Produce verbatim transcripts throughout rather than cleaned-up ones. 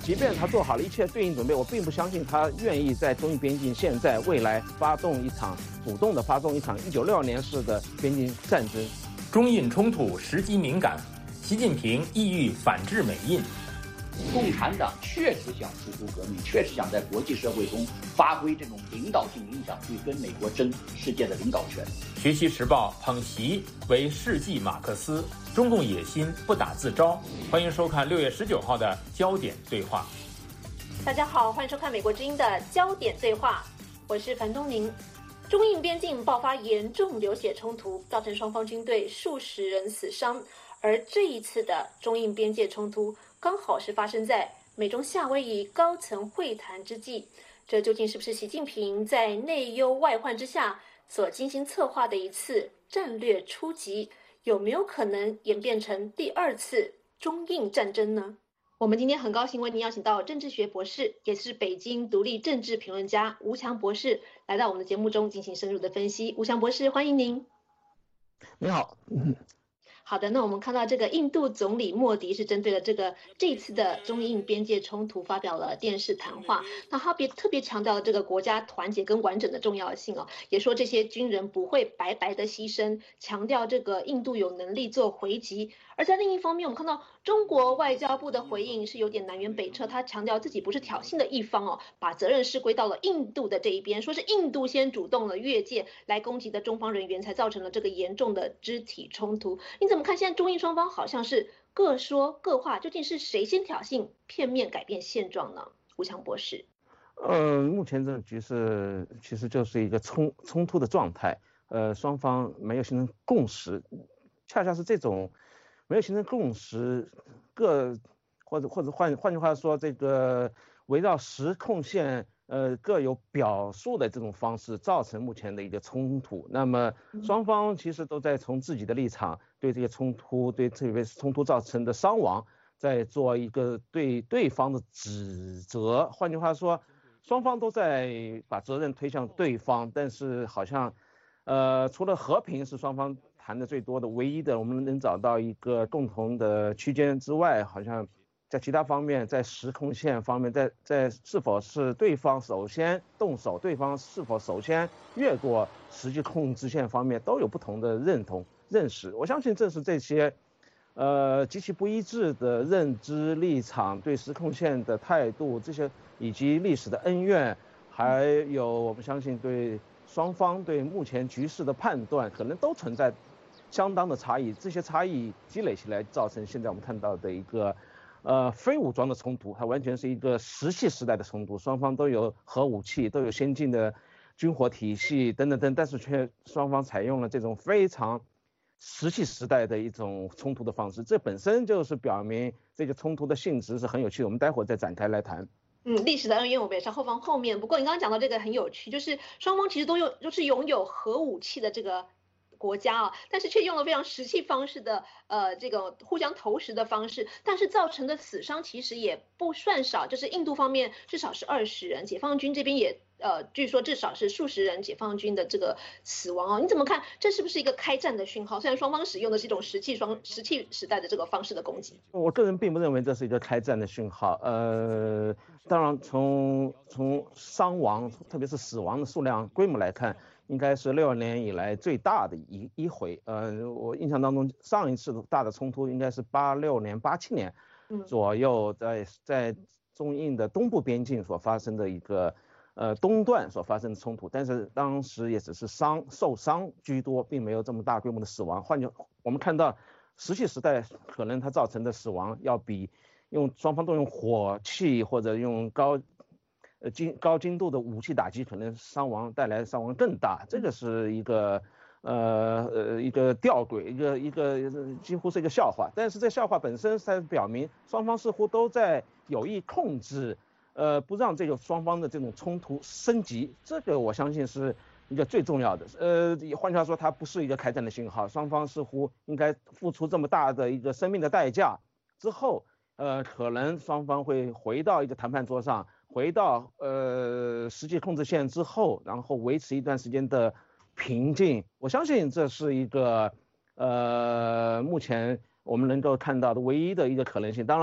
即便他做好了一切对应准备，我并不相信他愿意在中印边境现在未来发动一场主动的发动一场一九六二年式的边境战争。 中印冲突时机敏感，习近平意欲反制美印。 共产党确实想输出革命，确实想在国际社会中发挥这种领导性影响力，跟美国争世界的领导权。 学习时报捧习为世纪马克思，中共野心不打自招。欢迎收看六月十九号的焦点对话。 大家好，欢迎收看美国之音的焦点对话，我是樊东宁。中印边境爆发严重流血冲突，造成双方军队数十人死伤。而这一次的中印边界冲突，刚好是发生在美中夏威夷高层会谈之际。这究竟是不是习近平在内忧外患之下所精心策划的一次战略出击？有没有可能演变成第二次中印战争呢？我们今天很高兴为您邀请到政治学博士，也是北京独立政治评论家吴强博士来到我们的节目中进行深入的分析。吴强博士，欢迎您。 你好。 好的，那我们看到这个印度总理莫迪是针对了这个这一次的中印边界冲突发表了电视谈话，那他别特别强调了这个国家团结跟完整的重要性哦，也说这些军人不会白白的牺牲，强调这个印度有能力做回击。而在另一方面，我们看到中国外交部的回应是有点南辕北辙，他强调自己不是挑衅的一方哦，把责任是归到了印度的这一边，说是印度先主动了越界来攻击的中方人员，才造成了这个严重的肢体冲突。你怎么看现在中印双方好像是各说各话，究竟是谁先挑衅，片面改变现状呢？吴强博士。 呃，目前这个局势其实就是一个冲冲突的状态，呃，双方没有形成共识，恰恰是这种没有形成共识，各或者或者换换句话说，这个围绕实控线呃各有表述的这种方式，造成目前的一个冲突。那么双方其实都在从自己的立场对这个冲突，对这个冲突造成的伤亡，在做一个对对方的指责。换句话说，双方都在把责任推向对方，但是好像呃除了和平是双方谈的最多的唯一的我们能找到一个共同的区间之外，好像在其他方面，在实控线方面，在在是否是对方首先动手，对方是否首先越过实际控制线方面，都有不同的认同认识。我相信正是这些呃极其不一致的认知立场，对实控线的态度，这些以及历史的恩怨，还有我们相信对双方对目前局势的判断，可能都存在相当的差异。这些差异积累起来，造成现在我们看到的一个呃非武装的冲突，它完全是一个石器时代的冲突，双方都有核武器，都有先进的军火体系等等等，但是却双方采用了这种非常石器时代的一种冲突的方式，这本身就是表明这个冲突的性质是很有趣的，我们待会儿再展开来谈。 嗯，历史的恩怨我们也是后方后面。不过你刚刚讲到这个很有趣，就是双方其实都有都是拥有核武器的这个国家啊，但是却用了非常石器方式的呃这个互相投石的方式，但是造成的死伤其实也不算少，就是印度方面至少是二十人，解放军这边也呃据说至少是数十人解放军的这个死亡哦。你怎么看？这是不是一个开战的讯号？虽然双方使用的是一种石器双石器时代的这个方式的攻击， 我个人并不认为这是一个开战的讯号。呃，当然从从伤亡，特别是死亡的数量规模来看，应该是六年以来最大的一一回。呃，我印象当中上一次大的冲突应该是八六年、八七年左右，在在中印的东部边境所发生的一个呃东段所发生的冲突，但是当时也只是伤受伤居多，并没有这么大规模的死亡。换句我们看到石器时代可能它造成的死亡要比用双方都用火器或者用高呃精高精度的武器打击，可能伤亡带来的伤亡更大。这个是一个呃呃一个吊诡，一个一个几乎是一个笑话。但是这笑话本身才表明双方似乎都在有意控制，呃不让这个双方的这种冲突升级。这个我相信是一个最重要的。呃，换句话说，它不是一个开战的信号，双方似乎应该付出这么大的一个生命的代价之后，呃，可能双方会回到一个谈判桌上，回到呃实际控制线之后，然后维持一段时间的平静。我相信这是一个呃目前我们能够看到的唯一的一个可能性。当然，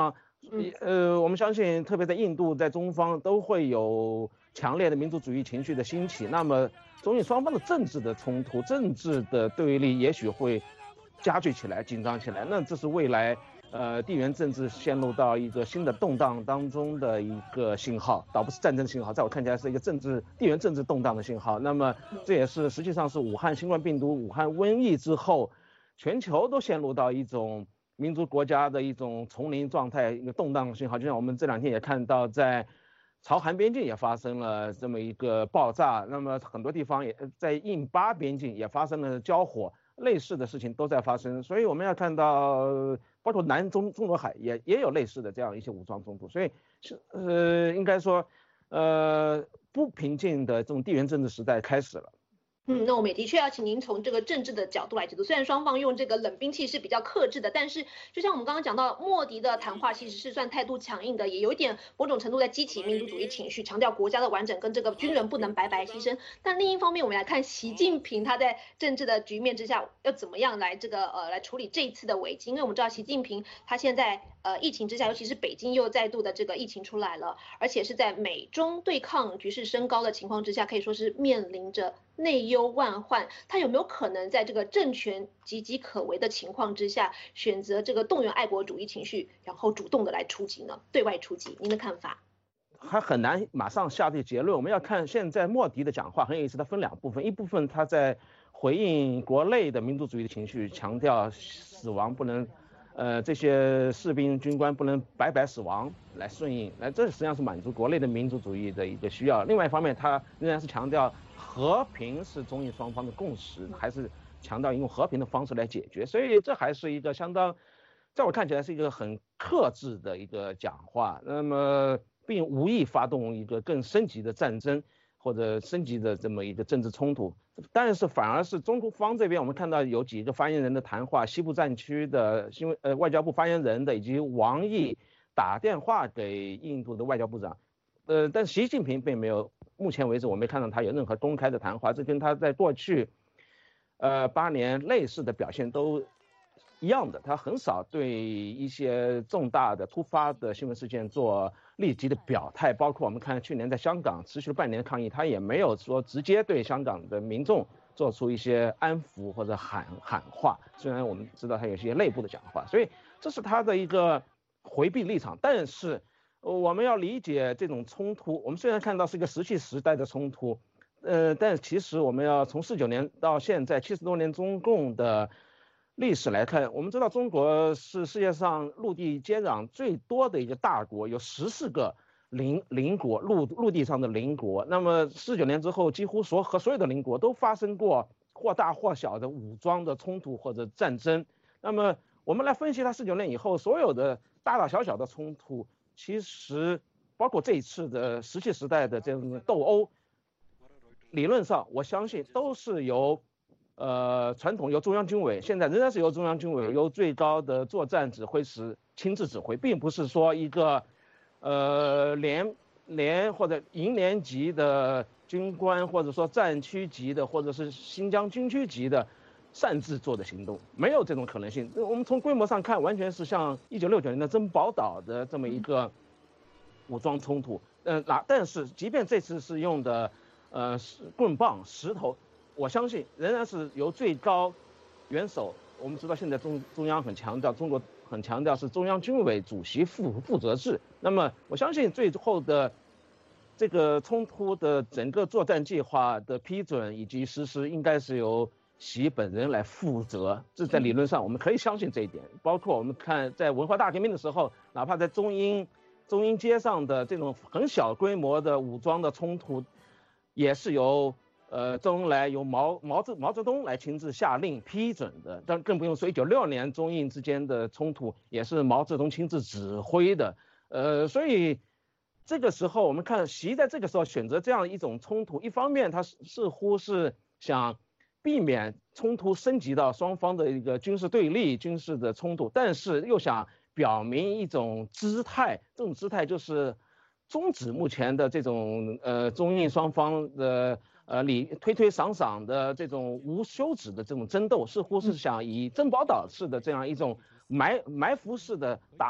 呃，我们相信，特别在印度，在中方都会有强烈的民族主义情绪的兴起。那么，中印双方的政治的冲突、政治的对立，也许会加剧起来、紧张起来。那这是未来呃地缘政治陷入到一个新的动荡当中的一个信号，倒不是战争信号，在我看起来是一个政治地缘政治动荡的信号。那么，这也是实际上是武汉新冠病毒、武汉瘟疫之后，全球都陷入到一种民族国家的一种丛林状态，一个动荡信号。就像我们这两天也看到，在朝韩边境也发生了这么一个爆炸，那么很多地方也在印巴边境也发生了交火，类似的事情都在发生。所以我们要看到，包括南中中罗海也也有类似的这样一些武装冲突。所以是呃，应该说，呃，不平静的这种地缘政治时代开始了。 嗯，那我们也的确要请您从这个政治的角度来解读。虽然双方用这个冷兵器是比较克制的，但是就像我们刚刚讲到，莫迪的谈话其实是算态度强硬的，也有一点某种程度在激起民族主义情绪，强调国家的完整跟这个军人不能白白牺牲。但另一方面，我们来看习近平他在政治的局面之下要怎么样来这个呃来处理这一次的危机，因为我们知道习近平他现在呃疫情之下，尤其是北京又再度的这个疫情出来了，而且是在美中对抗局势升高的情况之下，可以说是面临着内忧万患。他有没有可能在这个政权岌岌可危的情况之下，选择这个动员爱国主义情绪，然后主动的来出击呢？对外出击，您的看法？ 还很难马上下这结论。我们要看现在莫迪的讲话很有意思，它分两部分，一部分他在回应国内的民族主义的情绪，强调死亡不能，呃，这些士兵军官不能白白死亡来顺应，来这实际上是满足国内的民族主义的一个需要。另外一方面，他仍然是强调和平是中印双方的共识，还是强调用和平的方式来解决。所以这还是一个相当，在我看起来是一个很克制的一个讲话。那么并无意发动一个更升级的战争或者升级的这么一个政治冲突。但是反而是中国方这边，我们看到有几个发言人的谈话，西部战区的新闻呃外交部发言人的以及王毅打电话给印度的外交部长，呃，但习近平并没有，目前为止我没看到他有任何公开的谈话，这跟他在过去呃八年类似的表现都一样的，他很少对一些重大的突发的新闻事件做立即的表态，包括我们看去年在香港持续了半年抗议，他也没有说直接对香港的民众做出一些安抚或者喊喊话，虽然我们知道他有些内部的讲话，所以这是他的一个回避立场。但是我们要理解这种冲突，我们虽然看到是一个石器时代的冲突，呃，但其实我们要从四九年到现在七十多年中共的历史来看，我们知道中国是世界上陆地接壤最多的一个大国，有十四个邻邻国，陆陆地上的邻国。那么四九年之后，几乎所和所有的邻国都发生过或大或小的武装的冲突或者战争。那么我们来分析它四九年以后所有的大大小小的冲突，其实包括这一次的石器时代的这种斗殴，理论上我相信都是由呃，传统由中央军委，现在仍然是由中央军委由最高的作战指挥使亲自指挥，并不是说一个呃连连或者营连级的军官，或者说战区级的，或者是新疆军区级的擅自做的行动，没有这种可能性。我们从规模上看，完全是像一九六九年的珍宝岛的这么一个武装冲突。嗯、呃，那但是即便这次是用的呃棍棒、石头。我相信仍然是由最高元首，我们知道现在中中央很强调，中国很强调是中央军委主席负负责制。那么我相信最后的这个冲突的整个作战计划的批准以及实施，应该是由习本人来负责。这在理论上我们可以相信这一点。包括我们看在文化大革命的时候，哪怕在中英中英街上的这种很小规模的武装的冲突，也是由呃，周恩来由毛毛泽毛泽东来亲自下令批准的，但更不用说一九六年中印之间的冲突也是毛泽东亲自指挥的。呃，所以这个时候我们看习在这个时候选择这样一种冲突，一方面他似乎是想避免冲突升级到双方的一个军事对立、军事的冲突，但是又想表明一种姿态，这种姿态就是终止目前的这种呃中印双方的。呃，你推推搡搡的这种无休止的这种争斗，似乎是想以珍宝岛式的这样一种埋埋伏式的打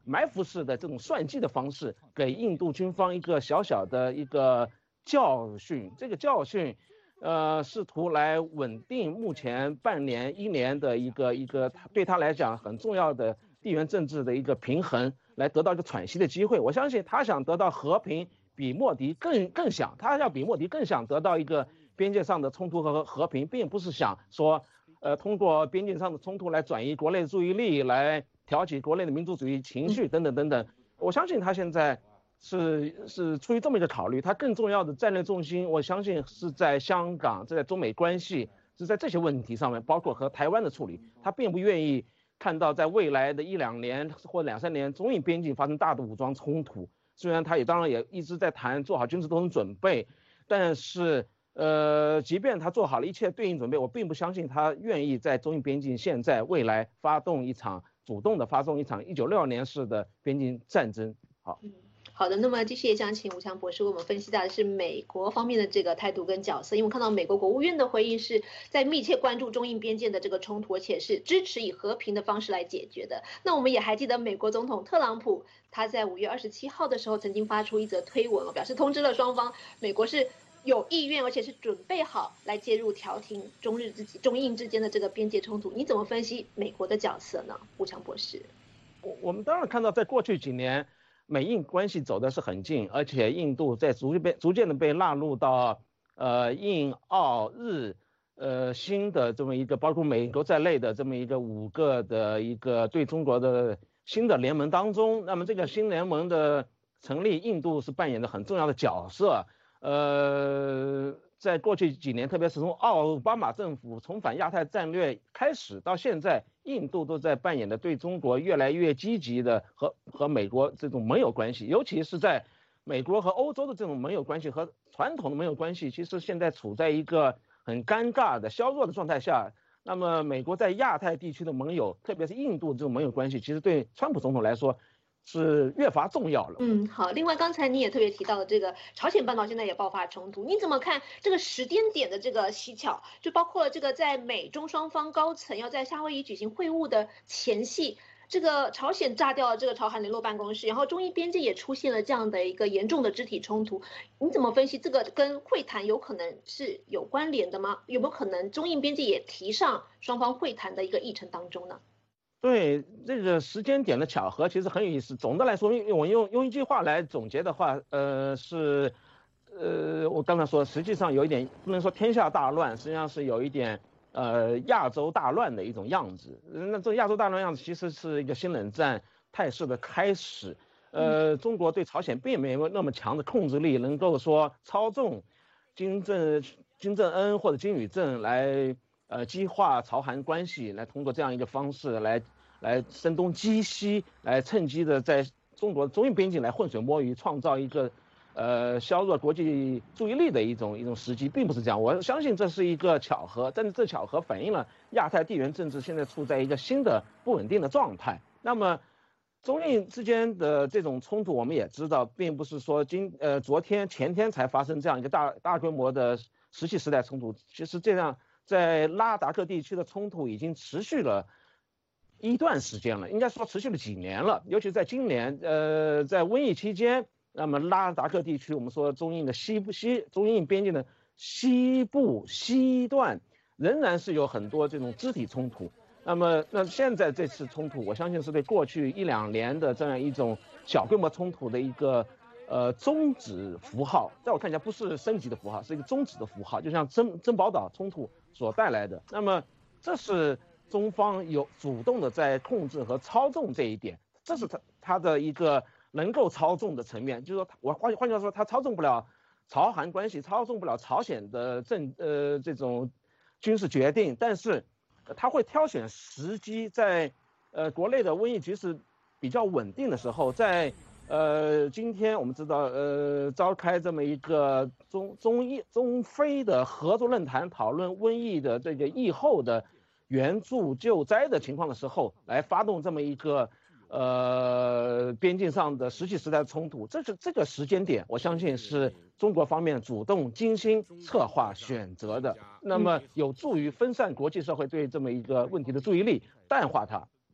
埋伏式的这种算计的方式，给印度军方一个小小的一个教训。这个教训，呃，试图来稳定目前半年一年的一个一个对他来讲很重要的地缘政治的一个平衡，来得到一个喘息的机会。我相信他想得到和平，比莫迪更更想，他要比莫迪更想得到一个边界上的冲突和和平，并不是想说，呃，通过边境上的冲突来转移国内注意力，来挑起国内的民族主义情绪等等等等。我相信他现在是是出于这么一个考虑，他更重要的战略重心，我相信是在香港，在中美关系，是在这些问题上面，包括和台湾的处理。他并不愿意看到在未来的一两年或两三年，中印边境发生大的武装冲突。虽然他也当然也一直在谈做好军事斗争准备，但是呃，即便他做好了一切对应准备，我并不相信他愿意在中印边境现在未来发动一场主动的发动一场一九六二年式的边境战争。好。 嗯，好的，那么继续也想请吴强博士为我们分析到的是美国方面的这个态度跟角色，因为我们看到美国国务院的回应是在密切关注中印边界的这个冲突，而且是支持以和平的方式来解决的。那我们也还记得美国总统特朗普他在五月二十七号的时候曾经发出一则推文，表示通知了双方，美国是有意愿而且是准备好来介入调停中日之中印之间的这个边界冲突。你怎么分析美国的角色呢，吴强博士？ 我我们当然看到，在过去几年，美印关系走的是很近，而且印度在逐渐被逐渐的被纳入到呃印澳日呃新的这么一个包括美国在内的这么一个五个的一个对中国的新的联盟当中。那么这个新联盟的成立，印度是扮演着很重要的角色。呃，在过去几年，特别是从奥巴马政府重返亚太战略开始到现在，印度都在扮演的对中国越来越积极的和和美国这种盟友关系，尤其是在美国和欧洲的这种盟友关系和传统的盟友关系，其实现在处在一个很尴尬的削弱的状态下。那么美国在亚太地区的盟友，特别是印度这种盟友关系，其实对川普总统来说是越发重要了。 嗯，好。另外，刚才你也特别提到了这个朝鲜半岛现在也爆发冲突，你怎么看这个时间点的这个蹊跷？就包括了这个在美中双方高层要在夏威夷举行会晤的前夕，这个朝鲜炸掉了这个朝韩联络办公室，然后中印边界也出现了这样的一个严重的肢体冲突。你怎么分析这个跟会谈有可能是有关联的吗？有没有可能中印边界也提上双方会谈的一个议程当中呢？ 对，这个时间点的巧合其实很有意思。总的来说，我用用一句话来总结的话，呃，是，呃，我刚才说，实际上有一点不能说天下大乱，实际上是有一点呃亚洲大乱的一种样子。那这亚洲大乱样子其实是一个新冷战态势的开始。呃，中国对朝鲜并没有那么强的控制力，能够说操纵金正金正恩或者金宇正来。呃，激化朝韩关系，来通过这样一个方式来来声东击西，来趁机的在中国中印边境来浑水摸鱼，创造一个呃削弱国际注意力的一种一种时机，并不是这样。我相信这是一个巧合，但是这巧合反映了亚太地缘政治现在处在一个新的不稳定的状态。那么中印之间的这种冲突，我们也知道，并不是说今呃昨天前天才发生这样一个大大规模的石器时代冲突，其实这样。在拉达克地区的冲突已经持续了一段时间了，应该说持续了几年了。尤其在今年，呃，在瘟疫期间，那么拉达克地区，我们说中印的西部西中印边境的西部西段，仍然是有很多这种肢体冲突。那么，那现在这次冲突，我相信是对过去一两年的这样一种小规模冲突的一个。呃，终止符号，在我看起来不是升级的符号，是一个终止的符号，就像珍珍宝岛冲突所带来的。那么，这是中方有主动的在控制和操纵这一点，这是他他的一个能够操纵的层面。就是说，我换换句话说，他操纵不了朝韩关系，操纵不了朝鲜的政呃这种军事决定，但是他会挑选时机，在呃国内的瘟疫局势比较稳定的时候，在。呃，今天我们知道，呃，召开这么一个中中印中非的合作论坛，讨论瘟疫的这个疫后的援助救灾的情况的时候，来发动这么一个呃边境上的石器时代的冲突。这是这个时间点，我相信是中国方面主动精心策划选择的，那么有助于分散国际社会对这么一个问题的注意力，淡化它。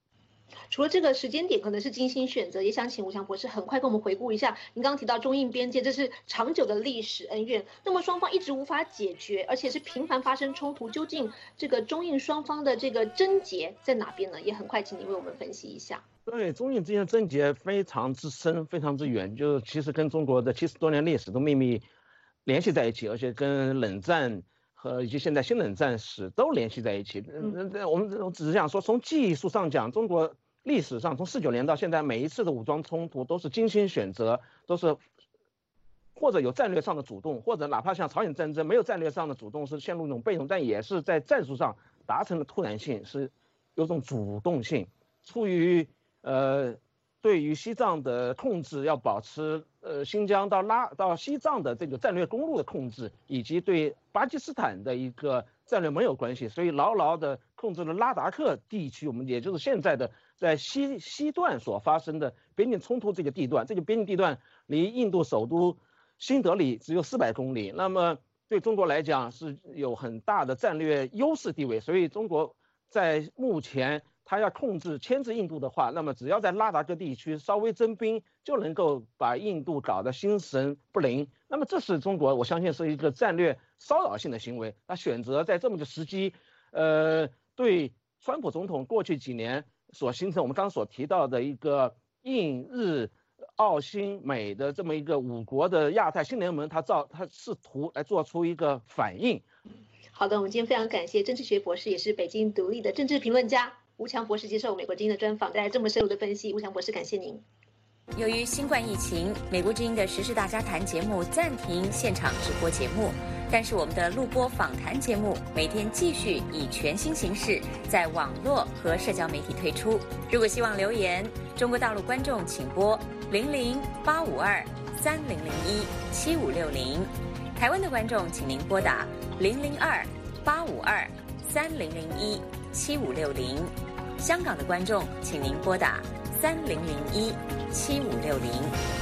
除了这个时间点可能是精心选择，也想请吴强博士很快跟我们回顾一下，您刚刚提到中印边界，这是长久的历史恩怨，那么双方一直无法解决，而且是频繁发生冲突，究竟这个中印双方的这个症结在哪边呢？也很快请您为我们分析一下。 对，中印之间的症结非常之深，非常之远，就其实跟中国的七十多年历史都秘密联系在一起，而且跟冷战和以及现在新冷战史都联系在一起。嗯，我们只是想说，从技术上讲，中国历史上从四九年到现在，每一次的武装冲突都是精心选择，都是或者有战略上的主动，或者哪怕像朝鲜战争没有战略上的主动，是陷入一种被动，但也是在战术上达成了突然性，是有种主动性。出于呃对于西藏的控制要保持呃新疆到拉到西藏的这个战略公路的控制，以及对巴基斯坦的一个战略盟友关系，所以牢牢的控制了拉达克地区，我们也就是现在的在西西段所发生的边境冲突这个地段，这个边境地段离印度首都新德里只有四百公里，那么对中国来讲是有很大的战略优势地位，所以中国在目前他要控制牵制印度的话，那么只要在拉达克地区稍微增兵，就能够把印度搞得心神不宁。那么这是中国，我相信是一个战略骚扰性的行为。他选择在这么个时机，呃，对川普总统过去几年所形成我们刚刚所提到的一个印日澳新美的这么一个五国的亚太新联盟，他造他试图来做出一个反应。 好的，我们今天非常感谢政治学博士，也是北京独立的政治评论家吴强博士接受美国之音的专访，带来这么深入的分析。吴强博士，感谢您。 由于新冠疫情，美国之音的时事大家谈节目暂停现场直播节目，但是我们的录播访谈节目每天继续以全新形式在网络和社交媒体推出。如果希望留言，中国大陆观众请拨零零八五二三零零一七五六零，台湾的观众请您拨打零零二八五二三零零一七五六零，香港的观众请您拨打三零零一七五六零。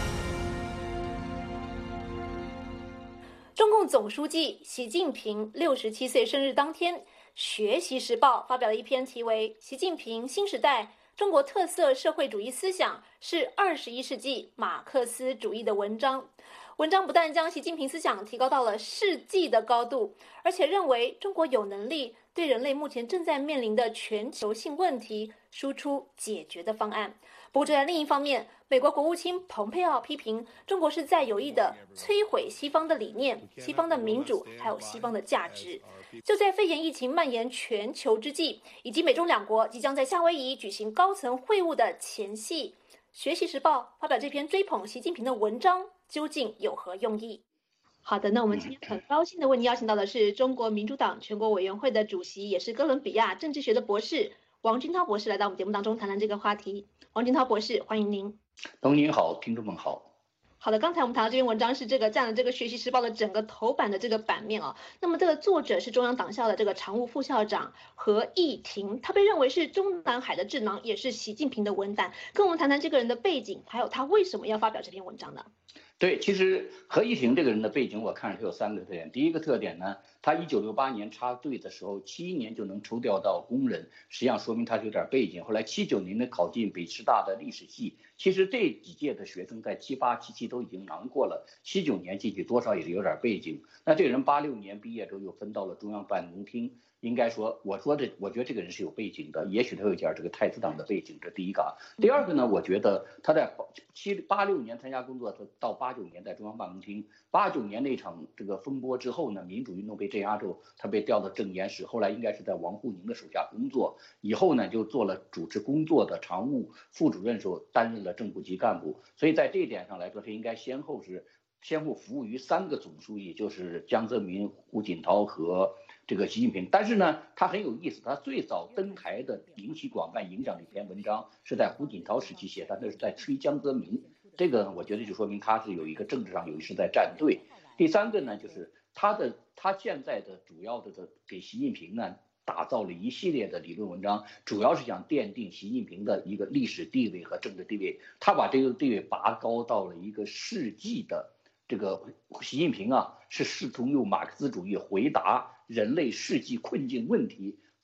中共总书记习近平六十七岁生日当天，《学习时报》发表了一篇题为《习近平新时代中国特色社会主义思想是二十一世纪马克思主义》的文章。文章不但将习近平思想提高到了世纪的高度，而且认为中国有能力对人类目前正在面临的全球性问题输出解决的方案。不过，这在另一方面，美国国务卿蓬佩奥批评中国是在有意的摧毁西方的理念、西方的民主，还有西方的价值。就在肺炎疫情蔓延全球之际，以及美中两国即将在夏威夷举行高层会晤的前夕，《学习时报》发表这篇追捧习近平的文章，究竟有何用意？好的，那我们今天很高兴的为您邀请到的是中国民主党全国委员会的主席，也是哥伦比亚政治学的博士王军涛博士来到我们节目当中谈谈这个话题。王军涛博士，欢迎您。 董您好，听众们好。 好的，刚才我们谈到这篇文章是这个占了这个《学习时报》的整个头版的这个版面啊。那么这个作者是中央党校的这个常务副校长何毅廷，他被认为是中南海的智囊，也是习近平的文胆。跟我们谈谈这个人的背景，还有他为什么要发表这篇文章呢？ 对，其实何毅廷这个人的背景，我看是有三个特点。第一个特点呢，他一九六八年插队的时候，七一年就能抽调到工人，实际上说明他是有点背景。后来七九年的考进北师大的历史系，其实这几届的学生在七八七七都已经囊括了，七九年进去多少也是有点背景。那这个人八六年毕业之后又分到了中央办公厅。应该说，我说的，我觉得这个人是有背景的，也许他有点这个太子党的背景，这第一个。第二个呢，我觉得他在七八六年参加工作，到八九年在中央办公厅，八九年那场这个风波之后呢，民主运动被镇压之后，他被调到政研室，后来应该是在王沪宁的手下工作，以后呢就做了主持工作的常务副主任时候，担任了正部级干部，所以在这一点上来说，他应该先后是先后服务于三个总书记，就是江泽民、胡锦涛和这个习近平。但是呢，他很有意思，他最早登台的引起广泛影响的一篇文章是在胡锦涛时期写的，那是在吹江泽民。这个我觉得就说明他是有一个政治上有一是在站队。第三个呢，就是他的他现在的主要的给习近平呢打造了一系列的理论文章，主要是想奠定习近平的一个历史地位和政治地位。他把这个地位拔高到了一个世纪的这个习近平啊，是试图用马克思主义回答人类世纪困境问题，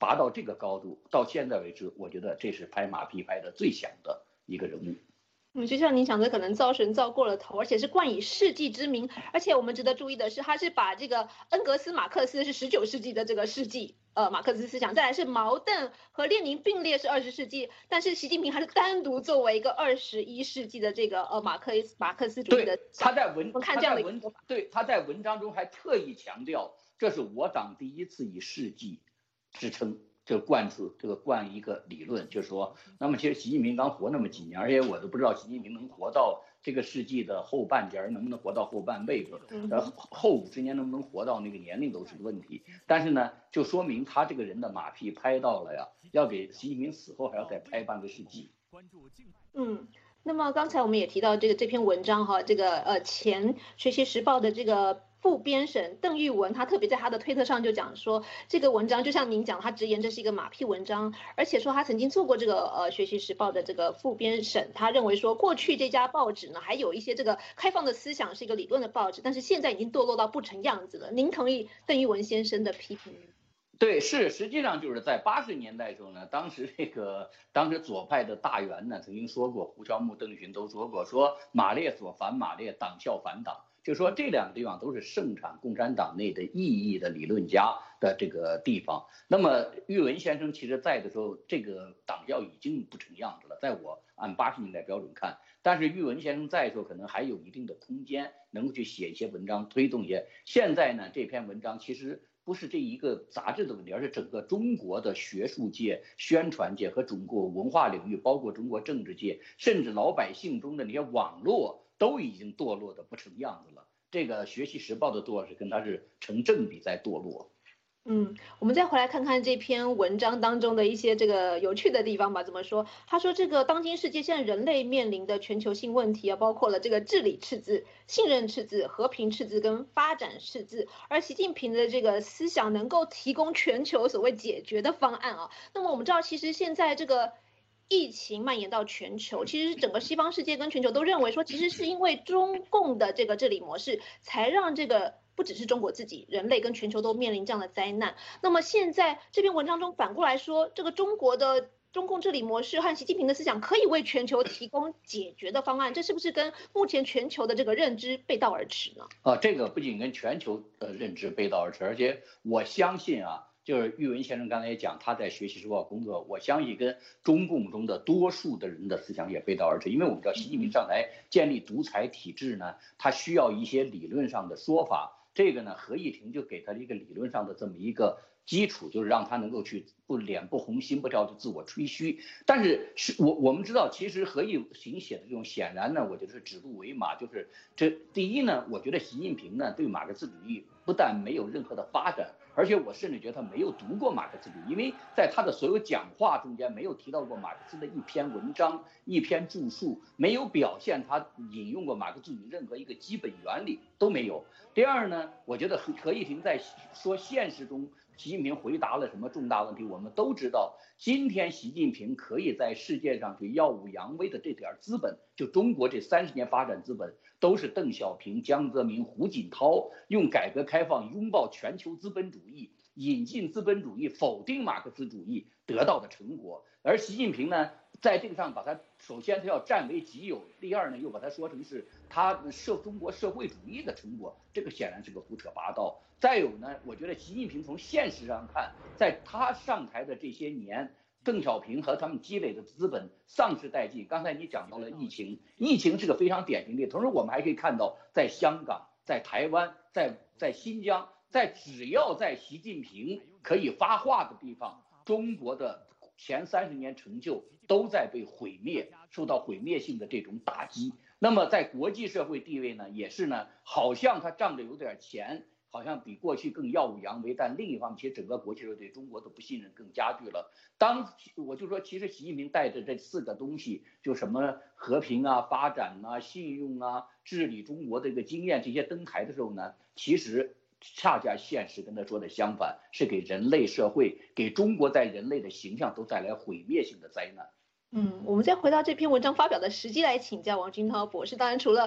拔到这个高度，到现在为止，我觉得这是拍马屁拍的最响的一个人物。 嗯，就像您讲的，可能造神造过了头，而且是冠以世纪之名。而且我们值得注意的是，他是把这个恩格斯、马克思是十九世纪的这个世纪，呃，马克思思想，再来是毛邓和列宁并列是二十世纪，但是习近平还是单独作为一个二十一世纪的这个呃马克马克思主义的。 对，他在文， 我看这样的一个文，对，他在文章中还特意强调，这是我党第一次以世纪支撑。这个灌出这个灌一个理论，就是说，那么其实习近平刚活那么几年，而且我都不知道习近平能活到这个世纪的后半截，能不能活到后半辈子，呃，后五十年能不能活到那个年龄都是个问题。但是呢，就说明他这个人的马屁拍到了呀，要给习近平死后还要再拍半个世纪。 嗯。那么刚才我们也提到这个这篇文章哈，这个呃前学习时报的这个副编审邓玉文，他特别在他的推特上就讲说，这个文章就像您讲，他直言这是一个马屁文章，而且说他曾经做过这个呃学习时报的这个副编审，他认为说过去这家报纸呢还有一些这个开放的思想，是一个理论的报纸，但是现在已经堕落到不成样子了。您同意邓玉文先生的批评吗？ 对，是，实际上就是在八十年代的时候呢，当时这个当时左派的大员呢曾经说过，胡乔木、邓群都说过，说马列所反马列，党校反党，就说这两个地方都是盛产共产党内的意义的理论家的这个地方。那么玉文先生其实在的时候，这个党校已经不成样子了，在我按八十年代标准看，但是玉文先生在的时候可能还有一定的空间，能够去写一些文章，推动一些。现在呢，这篇文章其实不是这一个杂志的问题，而是整个中国的学术界、宣传界和中国文化领域，包括中国政治界，甚至老百姓中的那些网络，都已经堕落的不成样子了。这个《学习时报》的堕落是跟它是成正比在堕落。 嗯，我们再回来看看这篇文章当中的一些这个有趣的地方吧。怎么说？他说这个当今世界现在人类面临的全球性问题啊，包括了这个治理赤字、信任赤字、和平赤字跟发展赤字，而习近平的这个思想能够提供全球所谓解决的方案啊。那么我们知道，其实现在这个疫情蔓延到全球，其实整个西方世界跟全球都认为说，其实是因为中共的这个治理模式，才让这个不只是中国自己，人类跟全球都面临这样的灾难。那么现在这篇文章中反过来说，这个中国的中共治理模式和习近平的思想可以为全球提供解决的方案，这是不是跟目前全球的这个认知背道而驰呢？ 啊，这个不仅跟全球的认知背道而驰，而且我相信啊，就是玉文先生刚才也讲，他在学习时报工作，我相信跟中共中的多数的人的思想也背道而驰。因为我们知道习近平上台建立独裁体制呢，他需要一些理论上的说法。这个呢，何议庭就给他一个理论上的这么一个基础，就是让他能够去不脸不红心不跳就自我吹嘘。但是是我我们知道，其实何议庭写的这种显然呢，我觉得是指鹿为马。就是这第一呢，我觉得习近平呢对马克思主义不但没有任何的发展，而且我甚至觉得他没有读过马克思主义，因为在他的所有讲话中间没有提到过马克思的一篇文章、一篇著述，没有表现他引用过马克思主义任何一个基本原理都没有。第二呢，我觉得何何议庭在说现实中习近平回答了什么重大问题，我们都知道，今天习近平可以在世界上去耀武扬威的这点资本，就中国这三十年发展资本，都是邓小平、江泽民、胡锦涛用改革开放拥抱全球资本主义，引进资本主义，否定马克思主义得到的成果。而习近平呢，在这个上把它首先他要占为己有，第二呢又把它说成是他社中国社会主义的成果，这个显然是个胡扯八道。再有呢，我觉得习近平从现实上看，在他上台的这些年，邓小平和他们积累的资本丧失殆尽。刚才你讲到了疫情，疫情是个非常典型的，同时我们还可以看到，在香港、在台湾、在在新疆，在只要在习近平可以发话的地方，中国的前三十年成就都在被毁灭，受到毁灭性的这种打击。那么在国际社会地位呢，也是呢，好像他仗着有点钱，好像比过去更耀武扬威，但另一方面，其实整个国际社会对中国的不信任更加剧了。当我就说，其实习近平带着这四个东西，就什么和平啊、发展啊、信用啊、治理中国的这个经验，这些登台的时候呢，其实恰恰现实跟他说的相反，是给人类社会、给中国在人类的形象都带来毁灭性的灾难。 嗯，我们再回到这篇文章发表的时机来请教王军涛博士。当然，除了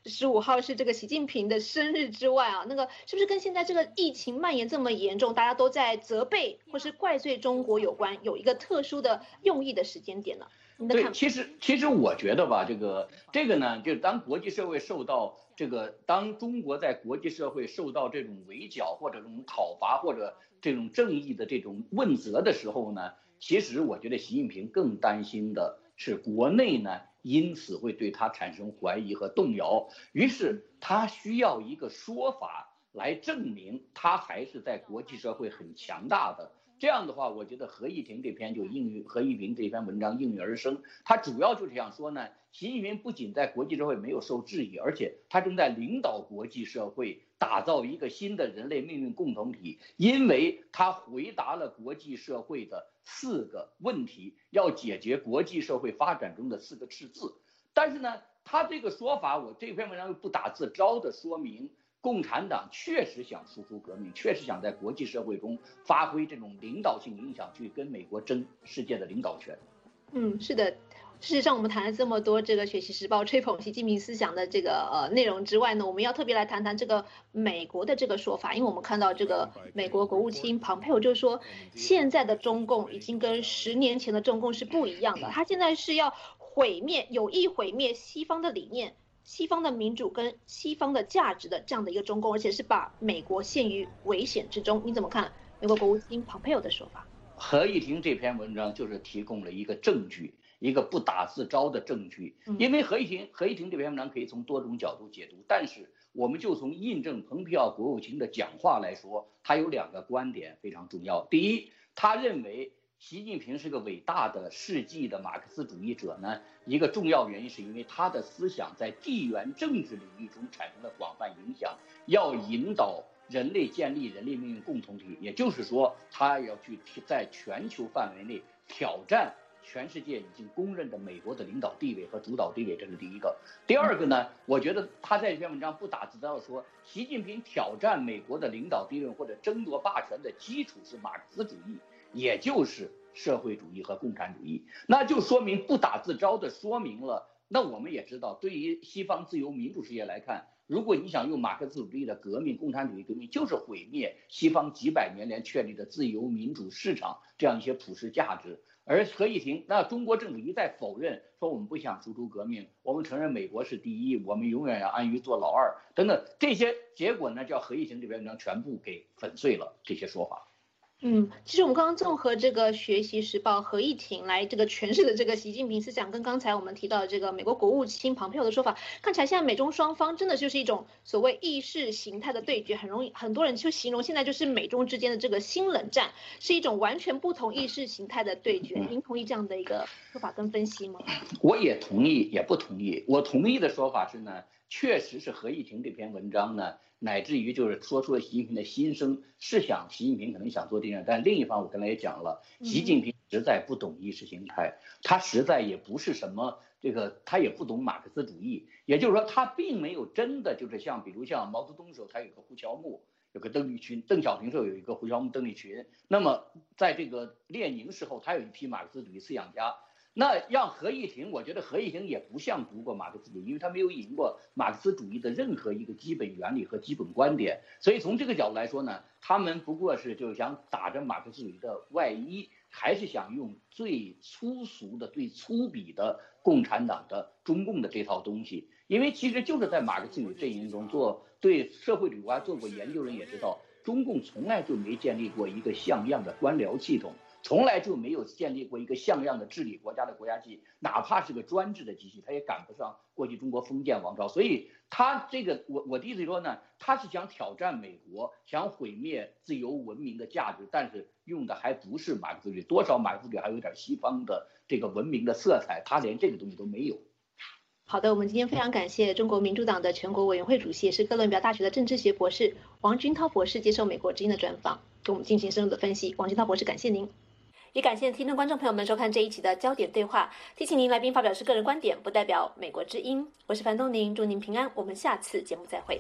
十五号是这个习近平的生日之外啊，那个是不是跟现在这个疫情蔓延这么严重，大家都在责备或是怪罪中国有关，有一个特殊的用意的时间点呢？ 对，其实其实我觉得吧，这个这个呢，就当国际社会受到这个，当中国在国际社会受到这种围剿或者这种讨伐或者这种正义的这种问责的时候呢，其实我觉得习近平更担心的是国内呢，因此会对他产生怀疑和动摇，于是他需要一个说法来证明他还是在国际社会很强大的。这样的话，我觉得何毅婷这篇就应运何毅婷这篇文章应运而生。他主要就是想说呢，习近平不仅在国际社会没有受质疑，而且他正在领导国际社会打造一个新的人类命运共同体，因为他回答了国际社会的四个问题，要解决国际社会发展中的四个赤字。但是呢，他这个说法，我这篇文章又不打自招的说明，共产党确实想输出革命，确实想在国际社会中发挥这种领导性影响，去跟美国争世界的领导权。 嗯，是的。事实上，我们谈了这么多这个《学习时报》吹捧习近平思想的这个呃内容之外呢，我们要特别来谈谈这个美国的这个说法，因为我们看到这个美国国务卿庞佩奥就说，现在的中共已经跟十年前的中共是不一样的，他现在是要毁灭，有意毁灭西方的理念、西方的民主跟西方的价值的这样的一个中共，而且是把美国陷于危险之中。你怎么看美国国务卿庞佩奥的说法？ 何毅婷这篇文章就是提供了一个证据，一个不打自招的证据。因为何毅婷何毅婷这篇文章可以从多种角度解读，但是我们就从印证蓬佩奥国务卿的讲话来说，他有两个观点非常重要。第一，他认为习近平是个伟大的世纪的马克思主义者呢，一个重要原因是因为他的思想在地缘政治领域中产生了广泛影响，要引导人类建立人类命运共同体，也就是说，他要去在全球范围内挑战全世界已经公认的美国的领导地位和主导地位，这是第一个。第二个呢，我觉得他在这篇文章不打自招的说，习近平挑战美国的领导地位或者争夺霸权的基础是马克思主义，也就是社会主义和共产主义，那就说明不打自招的说明了。那我们也知道，对于西方自由民主世界来看，如果你想用马克思主义的革命、共产主义革命，就是毁灭西方几百年来确立的自由民主市场这样一些普世价值。而何毅婷，那中国政府一再否认，说我们不想输出革命，我们承认美国是第一，我们永远要安于做老二等等，这些结果呢，叫何毅婷这篇文章全部给粉碎了这些说法。 嗯，其实我们刚刚综合这个《学习时报》何毅婷来这个诠释的这个习近平思想，跟刚才我们提到的这个美国国务卿庞佩奥的说法，看起来现在美中双方真的就是一种所谓意识形态的对决，很容易很多人就形容现在就是美中之间的这个新冷战，是一种完全不同意识形态的对决。您同意这样的一个说法跟分析吗？ 我也同意，也不同意。我同意的说法是呢，确实是何毅婷这篇文章呢，乃至于就是说出了习近平的心声，是想习近平可能想做这样，但另一方我刚才也讲了，习近平实在不懂意识形态，他实在也不是什么这个，他也不懂马克思主义，也就是说他并没有真的就是像比如像毛泽东时候他有个胡乔木，有个邓丽群，邓小平时候有一个胡乔木、邓丽群，那么在这个列宁时候他有一批马克思主义思想家。那让何毅婷，我觉得何毅婷也不像读过马克思主义，因为他没有引过马克思主义的任何一个基本原理和基本观点，所以从这个角度来说呢，他们不过是就想打着马克思主义的外衣，还是想用最粗俗的、最粗鄙的共产党的中共的这套东西。因为其实就是在马克思主义阵营中做对社会主义国家做过研究人也知道，中共从来就没建立过一个像样的官僚系统。从来就没有建立过一个像样的治理国家的国家机器，哪怕是个专制的机器，它也赶不上过去中国封建王朝。所以他这个，我我的意思说呢，他是想挑战美国，想毁灭自由文明的价值，但是用的还不是马克思主义，多少马克思主义还有点西方的这个文明的色彩，他连这个东西都没有。 好的，我们今天非常感谢中国民主党的全国委员会主席，也是哥伦比亚大学的政治学博士王军涛博士接受美国之音的专访，给我们进行深入的分析。王军涛博士，感谢您。也感谢听众观众朋友们收看这一期的焦点对话。提醒您，来宾发表是个人观点，不代表美国之音。我是樊东宁，祝您平安。我们下次节目再会。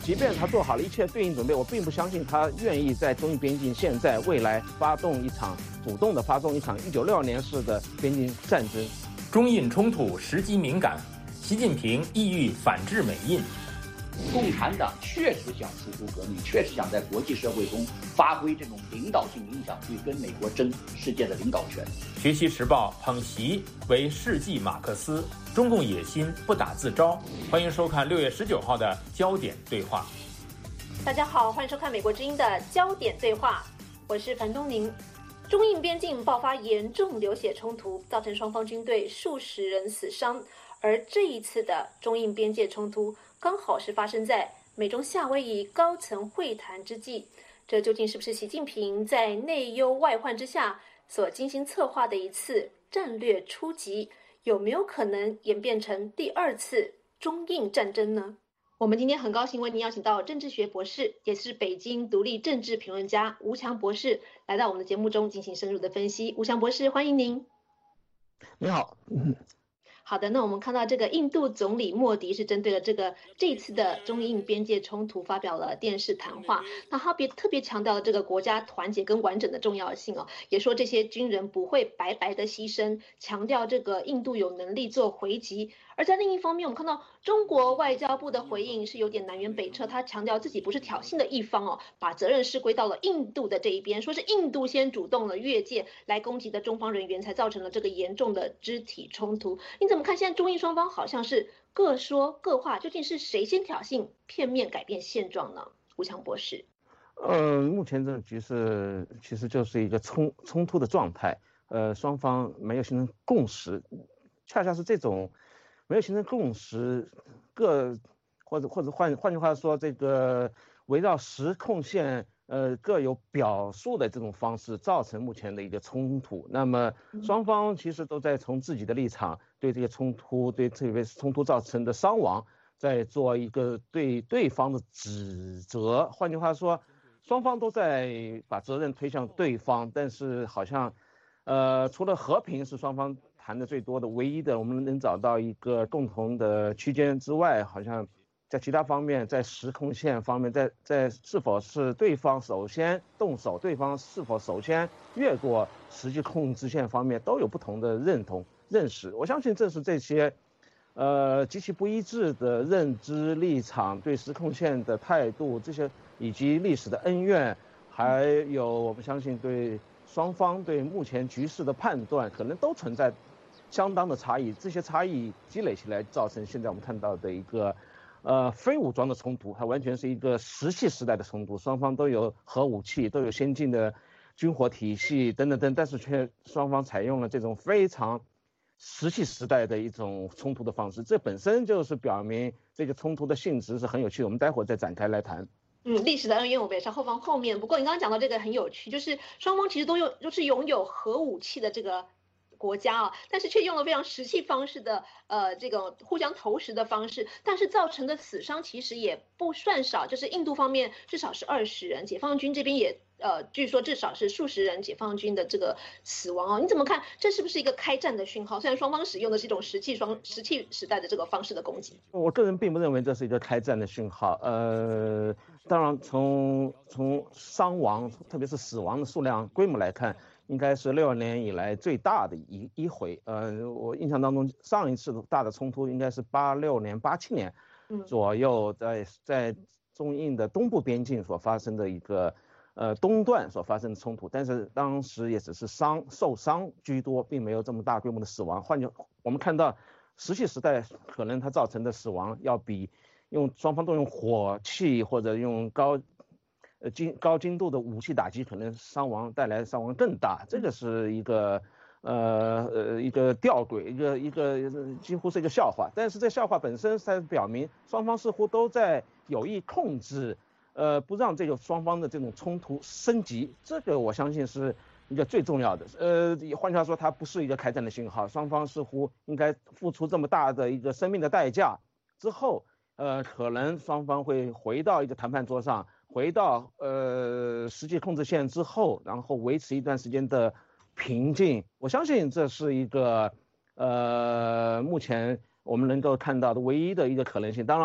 即便他做好了一切对应准备，我并不相信他愿意在中印边境现在未来发动一场主动的发动一场一九六二年式的边境战争。 中印冲突时机敏感，习近平意欲反制美印。 共产党确实想输出革命，确实想在国际社会中发挥这种领导性影响力，跟美国争世界的领导权。 学习时报捧习为世纪马克思，中共野心不打自招。欢迎收看六月十九号的焦点对话。 大家好，欢迎收看美国之音的焦点对话，我是樊东宁。中印边境爆发严重流血冲突，造成双方军队数十人死伤。而这一次的中印边界冲突，刚好是发生在美中夏威夷高层会谈之际。这究竟是不是习近平在内忧外患之下所精心策划的一次战略出击？有没有可能演变成第二次中印战争呢？我们今天很高兴为您邀请到政治学博士，也是北京独立政治评论家吴强博士来到我们的节目中进行深入的分析。吴强博士，欢迎您。 你好。 好的，那我们看到这个印度总理莫迪是针对了这个这一次的中印边界冲突发表了电视谈话，那他别特别强调了这个国家团结跟完整的重要性哦，也说这些军人不会白白的牺牲，强调这个印度有能力做回击。而在另一方面，我们看到中国外交部的回应是有点南辕北辙，他强调自己不是挑衅的一方哦，把责任是归到了印度的这一边，说是印度先主动了越界来攻击的中方人员，才造成了这个严重的肢体冲突。你怎么看？现在中印双方好像是各说各话，究竟是谁先挑衅，片面改变现状呢？吴强博士。 呃，目前这个局势其实就是一个冲冲突的状态，呃，双方没有形成共识，恰恰是这种没有形成共识，各或者或者换换句话说，这个围绕实控线，呃，各有表述的这种方式，造成目前的一个冲突。那么双方其实都在从自己的立场对这个冲突，对这个冲突造成的伤亡，在做一个对对方的指责。换句话说，双方都在把责任推向对方，但是好像，呃，除了和平是双方谈的最多的唯一的，我们能找到一个共同的区间之外，好像在其他方面，在时空线方面，在在是否是对方首先动手，对方是否首先越过实际控制线方面，都有不同的认同认识。我相信正是这些，呃，极其不一致的认知立场、对时空线的态度，这些以及历史的恩怨，还有我们相信对双方对目前局势的判断，可能都存在相当的差异。这些差异积累起来，造成现在我们看到的一个。呃，非武装的冲突，它完全是一个石器时代的冲突，双方都有核武器，都有先进的军火体系等等等，但是却双方采用了这种非常石器时代的一种冲突的方式，这本身就是表明这个冲突的性质是很有趣的，我们待会儿再展开来谈。 嗯，历史的恩怨我们也是后方后面。不过你刚刚讲到这个很有趣，就是双方其实都有都是拥有核武器的这个国家啊，但是却用了非常石器方式的呃这个互相投石的方式，但是造成的死伤其实也不算少，就是印度方面至少是二十人，解放军这边也呃据说至少是数十人解放军的这个死亡哦。你怎么看？这是不是一个开战的讯号？虽然双方使用的是一种石器双石器时代的这个方式的攻击， 我个人并不认为这是一个开战的讯号。呃，当然从从伤亡，特别是死亡的数量规模来看。应该是六年以来最大的一一回，呃，我印象当中上一次大的冲突应该是八六年、八七年左右，在在中印的东部边境所发生的一个呃东段所发生的冲突，但是当时也只是伤受伤居多，并没有这么大规模的死亡。换句我们看到石器时代可能它造成的死亡要比用双方都用火器或者用高。呃，精高精度的武器打击可能伤亡带来的伤亡更大，这个是一个呃呃一个吊诡，一个一个几乎是一个笑话。但是这笑话本身才表明双方似乎都在有意控制，呃，不让这个双方的这种冲突升级。这个我相信是一个最重要的。呃，换句话说，它不是一个开战的信号，双方似乎应该付出这么大的一个生命的代价之后，呃，可能双方会回到一个谈判桌上。回到呃实际控制线之后，然后维持一段时间的平静，我相信这是一个呃目前我们能够看到的唯一的一个可能性。当然，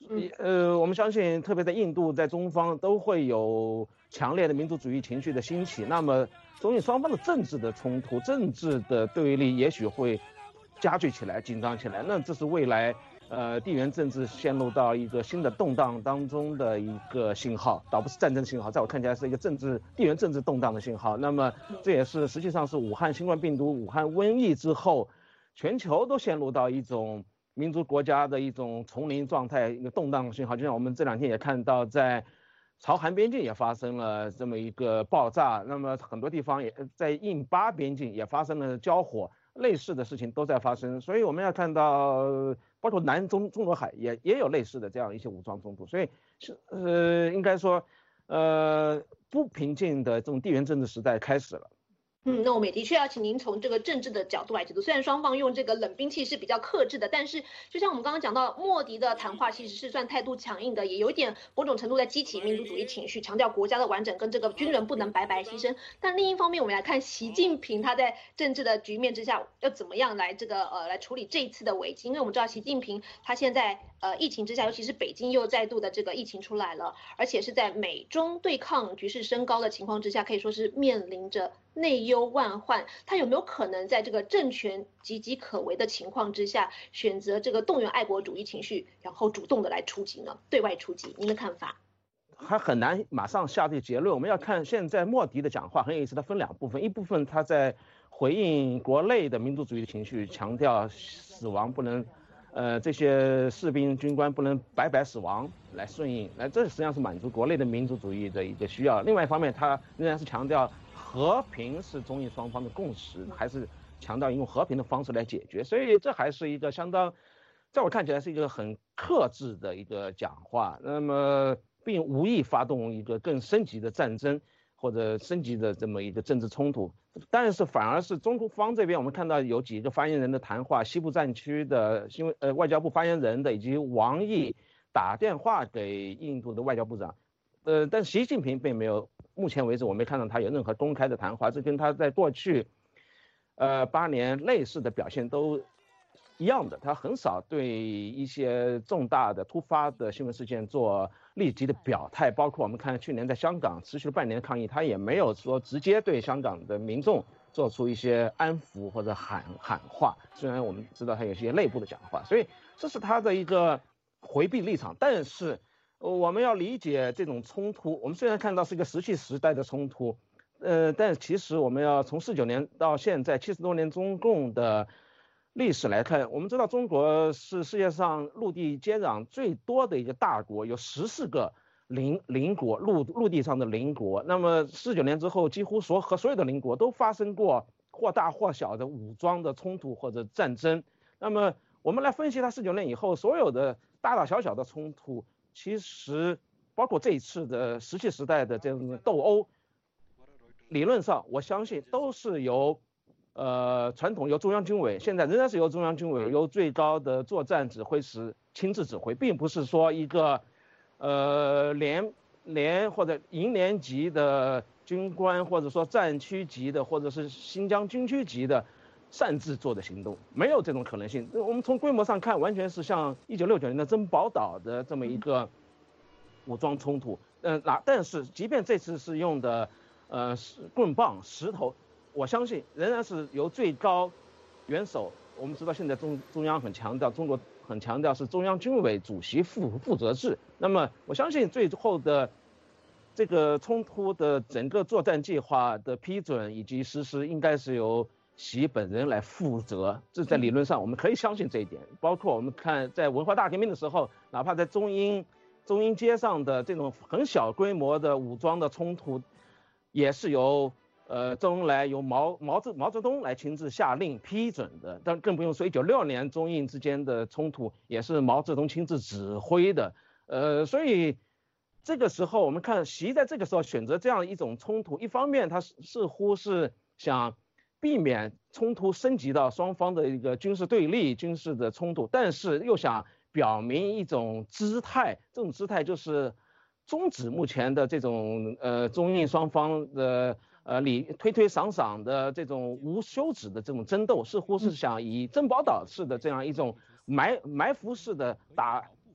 呃，我们相信，特别在印度，在中方都会有强烈的民族主义情绪的兴起。那么，中印双方的政治的冲突、政治的对立，也许会加剧起来、紧张起来。那这是未来呃地缘政治陷入到一个新的动荡当中的一个信号，倒不是战争信号，在我看起来是一个政治地缘政治动荡的信号。那么，这也是实际上是武汉新冠病毒、武汉瘟疫之后，全球都陷入到一种民族国家的一种丛林状态，一个动荡信号。就像我们这两天也看到，在朝韩边境也发生了这么一个爆炸，那么很多地方也在印巴边境也发生了交火，类似的事情都在发生。所以我们要看到，包括南中中国海也也有类似的这样一些武装冲突。所以是呃，应该说，呃，不平静的这种地缘政治时代开始了。 嗯，那我们也的确要请您从这个政治的角度来解读。虽然双方用这个冷兵器是比较克制的，但是就像我们刚刚讲到，莫迪的谈话其实是算态度强硬的，也有一点某种程度在激起民族主义情绪，强调国家的完整跟这个军人不能白白牺牲。但另一方面，我们来看习近平他在政治的局面之下要怎么样来这个呃来处理这一次的危机，因为我们知道习近平他现在呃疫情之下，尤其是北京又再度的这个疫情出来了，而且是在美中对抗局势升高的情况之下，可以说是面临着内忧万患。他有没有可能在这个政权岌岌可危的情况之下，选择这个动员爱国主义情绪，然后主动的来出击呢？对外出击，您的看法？ 还很难马上下这个结论。我们要看现在莫迪的讲话很有意思，它分两部分，一部分他在回应国内的民族主义的情绪，强调死亡不能，呃，这些士兵军官不能白白死亡来顺应，那这实际上是满足国内的民族主义的一个需要。另外一方面，他仍然是强调和平是中印双方的共识，还是强调用和平的方式来解决，所以这还是一个相当，在我看起来是一个很克制的一个讲话，那么并无意发动一个更升级的战争或者升级的这么一个政治冲突，但是反而是中方这边我们看到有几个发言人的谈话，西部战区的新闻呃外交部发言人的以及王毅打电话给印度的外交部长，呃，但习近平并没有。目前为止，我没看到他有任何公开的谈话，这跟他在过去，呃，八年类似的表现都一样的。他很少对一些重大的突发的新闻事件做立即的表态，包括我们看去年在香港持续了半年抗议，他也没有说直接对香港的民众做出一些安抚或者喊喊话。虽然我们知道他有些内部的讲话，所以这是他的一个回避立场，但是。我们要理解这种冲突，我们虽然看到是一个石器时代的冲突，呃，但其实我们要从四九年到现在七十多年中共的历史来看，我们知道中国是世界上陆地接壤最多的一个大国，有十四个邻邻国，陆陆地上的邻国。那么四九年之后，几乎所和所有的邻国都发生过或大或小的武装的冲突或者战争。那么我们来分析它四九年以后所有的大大小小的冲突。其实，包括这一次的石器时代的这种斗殴，理论上我相信都是由，呃，传统由中央军委，现在仍然是由中央军委由最高的作战指挥师亲自指挥，并不是说一个，呃，连连或者营连级的军官，或者说战区级的，或者是新疆军区级的。擅自做的行动没有这种可能性。我们从规模上看，完全是像一九六九年的珍宝岛的这么一个武装冲突。嗯，那但是即便这次是用的呃棍棒、石头，我相信仍然是由最高元首。我们知道现在中中央很强调，中国很强调是中央军委主席负负责制。那么我相信最后的这个冲突的整个作战计划的批准以及实施，应该是由习本人来负责，这在理论上我们可以相信这一点。包括我们看在文化大革命的时候，哪怕在中英中英街上的这种很小规模的武装的冲突，也是由呃周恩来由毛毛泽毛泽东来亲自下令批准的。但更不用说一九六二年中印之间的冲突，也是毛泽东亲自指挥的。呃，所以这个时候我们看习在这个时候选择这样一种冲突，一方面他似乎是想避免冲突升级到双方的一个军事对立、军事的冲突，但是又想表明一种姿态，这种姿态就是终止目前的这种呃中印双方的呃理推推搡搡的这种无休止的这种争斗，似乎是想以珍宝岛式的这样一种埋埋伏式的打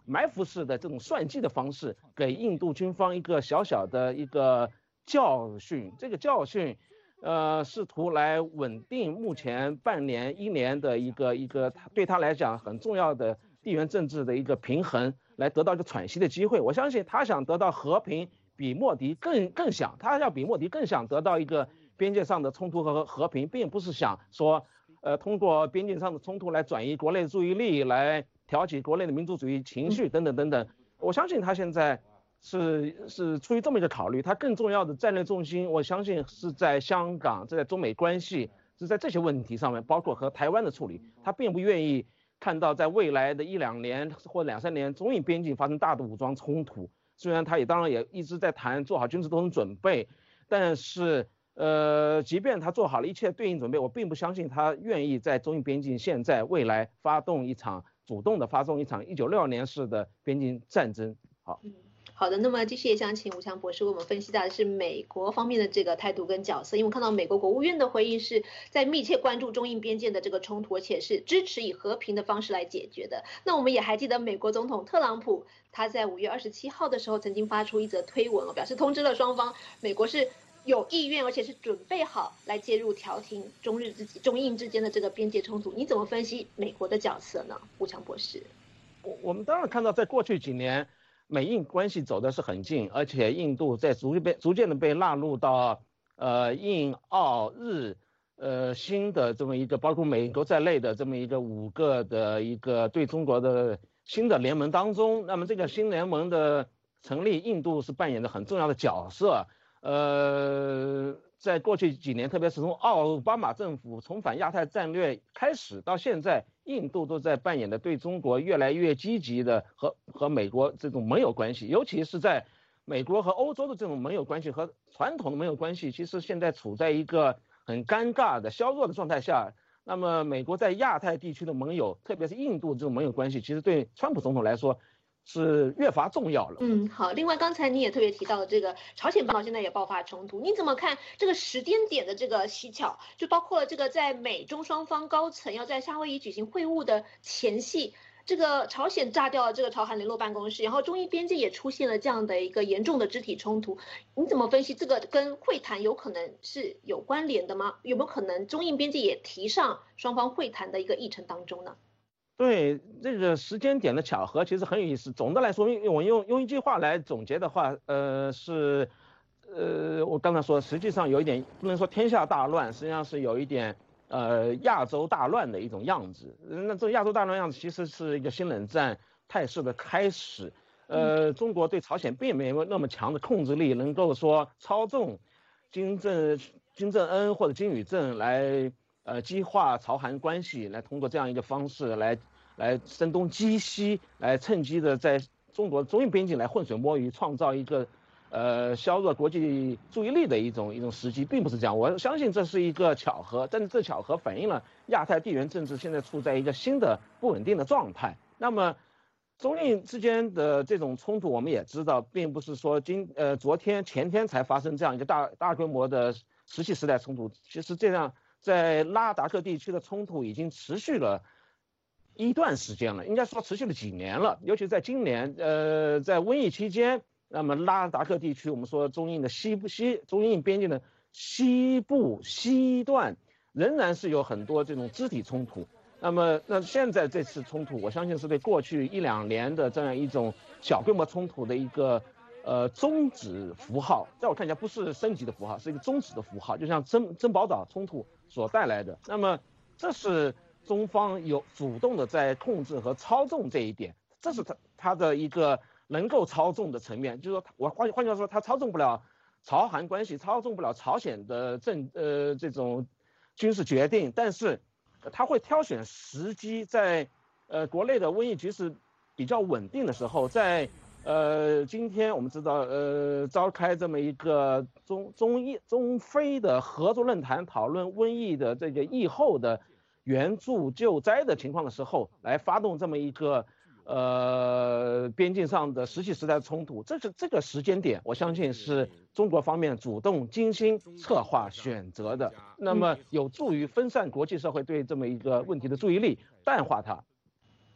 埋伏式的这种算计的方式，给印度军方一个小小的一个教训。这个教训，呃，试图来稳定目前半年一年的一个一个对他来讲很重要的地缘政治的一个平衡，来得到一个喘息的机会。我相信他想得到和平，比莫迪更更想，他要比莫迪更想得到一个边界上的冲突和和平，并不是想说，呃，通过边境上的冲突来转移国内的注意力，来挑起国内的民族主义情绪等等等等。我相信他现在是是出于这么一个考虑，他更重要的战略重心，我相信是在香港，在中美关系，是在这些问题上面，包括和台湾的处理，他并不愿意看到在未来的一两年或两三年中印边境发生大的武装冲突。虽然他也当然也一直在谈做好军事斗争准备，但是呃，即便他做好了一切对应准备，我并不相信他愿意在中印边境现在未来发动一场主动的发动一场一九六二年式的边境战争。好。 好的，那么继续也想请吴强博士为我们分析到的是美国方面的这个态度跟角色，因为我看到美国国务院的回应是在密切关注中印边界的这个冲突，而且是支持以和平的方式来解决的。那我们也还记得美国总统特朗普他在五月二十七号的时候曾经发出一则推文，表示通知了双方，美国是有意愿而且是准备好来介入调停中日之中印之间的这个边界冲突。你怎么分析美国的角色呢，吴强博士？ 我我们当然看到，在过去几年，美印关系走的是很近，而且印度在逐渐被逐渐的被纳入到呃印澳日呃新的这么一个包括美国在内的这么一个五个的一个对中国的新的联盟当中。那么这个新联盟的成立，印度是扮演着很重要的角色。呃，在过去几年，特别是从奥巴马政府重返亚太战略开始到现在，印度都在扮演的对中国越来越积极的和和美国这种盟友关系，尤其是在美国和欧洲的这种盟友关系和传统的盟友关系，其实现在处在一个很尴尬的削弱的状态下。那么美国在亚太地区的盟友，特别是印度这种盟友关系，其实对川普总统来说是越发重要了。 嗯，好。另外，刚才你也特别提到了这个朝鲜半岛现在也爆发冲突，你怎么看这个时间点的这个蹊跷？就包括了这个在美中双方高层要在夏威夷举行会晤的前夕，这个朝鲜炸掉了这个朝韩联络办公室，然后中印边界也出现了这样的一个严重的肢体冲突。你怎么分析这个跟会谈有可能是有关联的吗？有没有可能中印边界也提上双方会谈的一个议程当中呢？ 对，这个时间点的巧合其实很有意思。总的来说，我用用一句话来总结的话，呃，是，呃，我刚才说，实际上有一点不能说天下大乱，实际上是有一点呃亚洲大乱的一种样子。那这亚洲大乱样子其实是一个新冷战态势的开始。呃，中国对朝鲜并没有那么强的控制力，能够说操纵金正金正恩或者金宇镇来呃激化朝韩关系，来通过这样一个方式来。来声东击西，来趁机的在中国中印边境来浑水摸鱼，创造一个呃削弱国际注意力的一种一种时机，并不是这样。我相信这是一个巧合，但是这巧合反映了亚太地缘政治现在处在一个新的不稳定的状态。那么中印之间的这种冲突，我们也知道，并不是说今呃昨天前天才发生这样一个大大规模的石器时代冲突。其实这样在拉达克地区的冲突已经持续了一段时间了，应该说持续了几年了，尤其在今年，呃，在瘟疫期间，那么拉达克地区，我们说中印的西部西中印边境的西部西段，仍然是有很多这种肢体冲突。那么，那现在这次冲突，我相信是对过去一两年的这样一种小规模冲突的一个呃终止符号，在我看起来不是升级的符号，是一个终止的符号，就像珍珍宝岛冲突所带来的。那么，这是中方有主动的在控制和操纵这一点，这是他他的一个能够操纵的层面，就是说我换换句话说，他操纵不了朝韩关系，操纵不了朝鲜的政呃这种军事决定，但是他会挑选时机，在呃国内的瘟疫局势比较稳定的时候，在呃今天我们知道呃召开这么一个中中印中非的合作论坛，讨论瘟疫的这个疫后的援助救灾的情况的时候，来发动这么一个呃边境上的石器时代的冲突，这是这个时间点，我相信是中国方面主动精心策划选择的，那么有助于分散国际社会对这么一个问题的注意力，淡化它。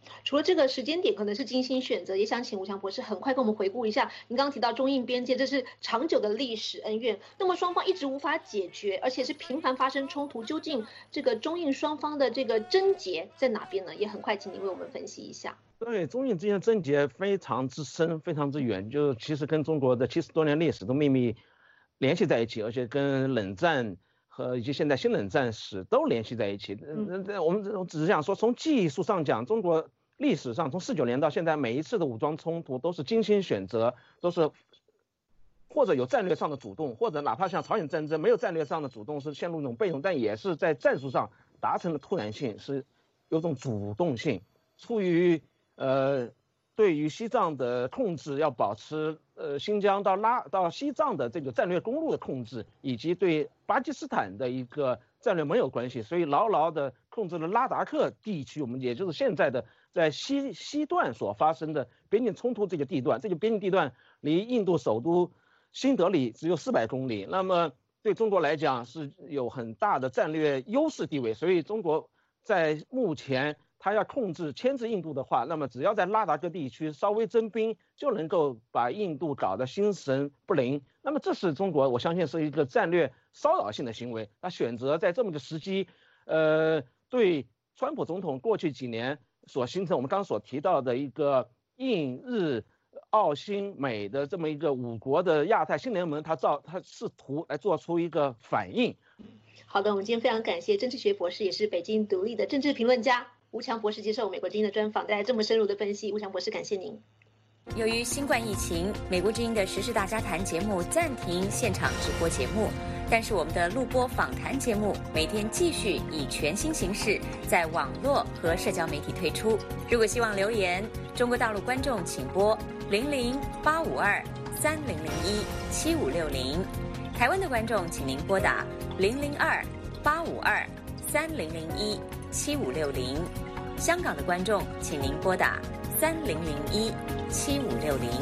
除了这个时间点可能是精心选择，也想请吴强博士很快跟我们回顾一下，您刚刚提到中印边界，这是长久的历史恩怨，那么双方一直无法解决，而且是频繁发生冲突，究竟这个中印双方的这个症结在哪边呢？也很快请您为我们分析一下。 对，中印之间的症结非常之深，非常之远，就其实跟中国的七十多年历史都秘密联系在一起，而且跟冷战和以及现在新冷战史都联系在一起。嗯，我们只是想说，从技术上讲，中国历史上从四九年到现在，每一次的武装冲突都是精心选择，都是或者有战略上的主动，或者哪怕像朝鲜战争没有战略上的主动，是陷入一种被动，但也是在战术上达成了突然性，是有种主动性。出于呃对于西藏的控制要保持呃新疆到拉到西藏的这个战略公路的控制，以及对巴基斯坦的一个战略盟友关系，所以牢牢的控制了拉达克地区，我们也就是现在的在西西段所发生的边境冲突这个地段，这个边境地段离印度首都新德里只有四百公里，那么对中国来讲是有很大的战略优势地位，所以中国在目前他要控制牵制印度的话，那么只要在拉达克地区稍微增兵，就能够把印度搞得心神不宁。那么这是中国，我相信是一个战略骚扰性的行为。他选择在这么个时机，呃，对川普总统过去几年所形成我们刚刚所提到的一个印日澳新美的这么一个五国的亚太新联盟，他造他试图来做出一个反应。 好的，我们今天非常感谢政治学博士，也是北京独立的政治评论家吴强博士接受美国之音的专访，带来这么深入的分析。吴强博士，感谢您。 由于新冠疫情，美国之音的时事大家谈节目暂停现场直播节目，但是我们的录播访谈节目每天继续以全新形式在网络和社交媒体推出。如果希望留言，中国大陆观众请拨零零八五二三零零一七五六零，台湾的观众请您拨打零零二八五二三零零一七五六零，香港的观众请您拨打三零零一七五六零。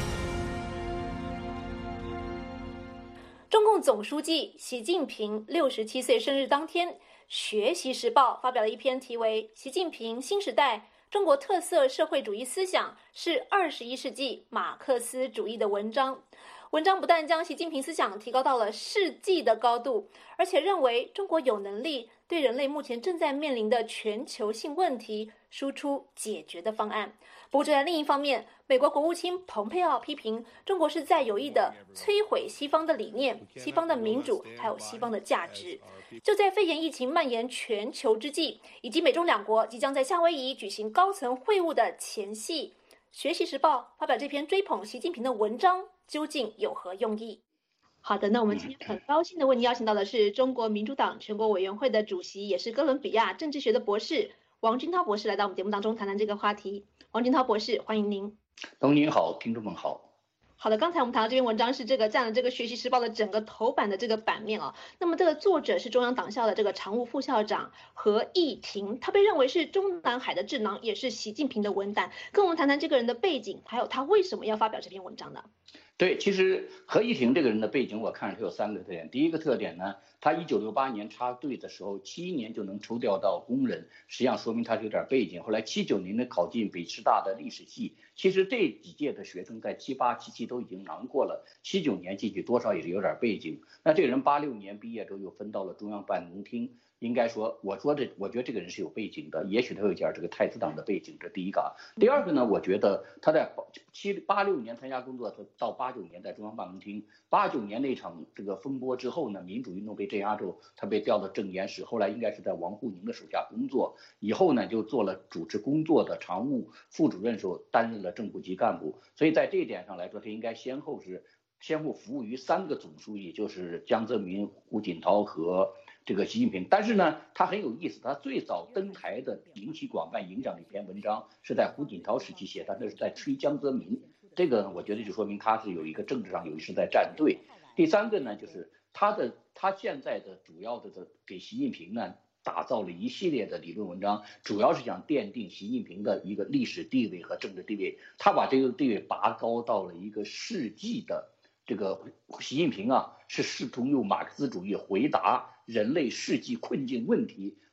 中共总书记习近平六十七岁生日当天，《学习时报》发表了一篇题为《习近平新时代中国特色社会主义思想是二十一世纪马克思主义》的文章。文章不但将习近平思想提高到了世纪的高度，而且认为中国有能力对人类目前正在面临的全球性问题输出解决的方案。不过，在另一方面，美国国务卿蓬佩奥批评中国是在有意的摧毁西方的理念、西方的民主，还有西方的价值。就在肺炎疫情蔓延全球之际，以及美中两国即将在夏威夷举行高层会晤的前夕，《学习时报》发表这篇追捧习近平的文章，究竟有何用意？好的，那我们今天很高兴的为您邀请到的是中国民主党全国委员会的主席，也是哥伦比亚政治学的博士王军涛博士来到我们节目当中谈谈这个话题。王军涛博士，欢迎您。 董您好，听众们好。 好的，刚才我们谈到这篇文章是这个占了这个《学习时报》的整个头版的这个版面啊。那么这个作者是中央党校的这个常务副校长何毅廷，他被认为是中南海的智囊，也是习近平的文胆。跟我们谈谈这个人的背景，还有他为什么要发表这篇文章呢？ 对，其实何毅廷这个人的背景，我看他有三个特点。第一个特点呢，他一九六八年插队的时候，七年就能抽调到工人，实际上说明他是有点背景。后来七九年的考进北师大的历史系，其实这几届的学生在七八七七都已经囊括了，七九年进去多少也是有点背景。那这个人八六年毕业之后又分到了中央办公厅。应该说，我说的，我觉得这个人是有背景的，也许他有一点这个太子党的背景，这第一个啊。第二个呢，我觉得他在七八六年参加工作，他到八九年在中央办公厅，八九年那场这个风波之后呢，民主运动被镇压之后，他被调到政研室，后来应该是在王沪宁的手下工作，以后呢就做了主持工作的常务副主任时候，担任了正部级干部，所以在这一点上来说，他应该先后是先后服务于三个总书记，就是江泽民、胡锦涛和这个习近平。但是呢，他很有意思，他最早登台的引起广泛影响的一篇文章是在胡锦涛时期写的，那是在吹江泽民。这个我觉得就说明他是有一个政治上有一是在站队。第三个呢，就是他的他现在的主要的给习近平呢打造了一系列的理论文章，主要是想奠定习近平的一个历史地位和政治地位。他把这个地位拔高到了一个世纪的这个习近平啊，是试图用马克思主义回答人类世纪困境问题，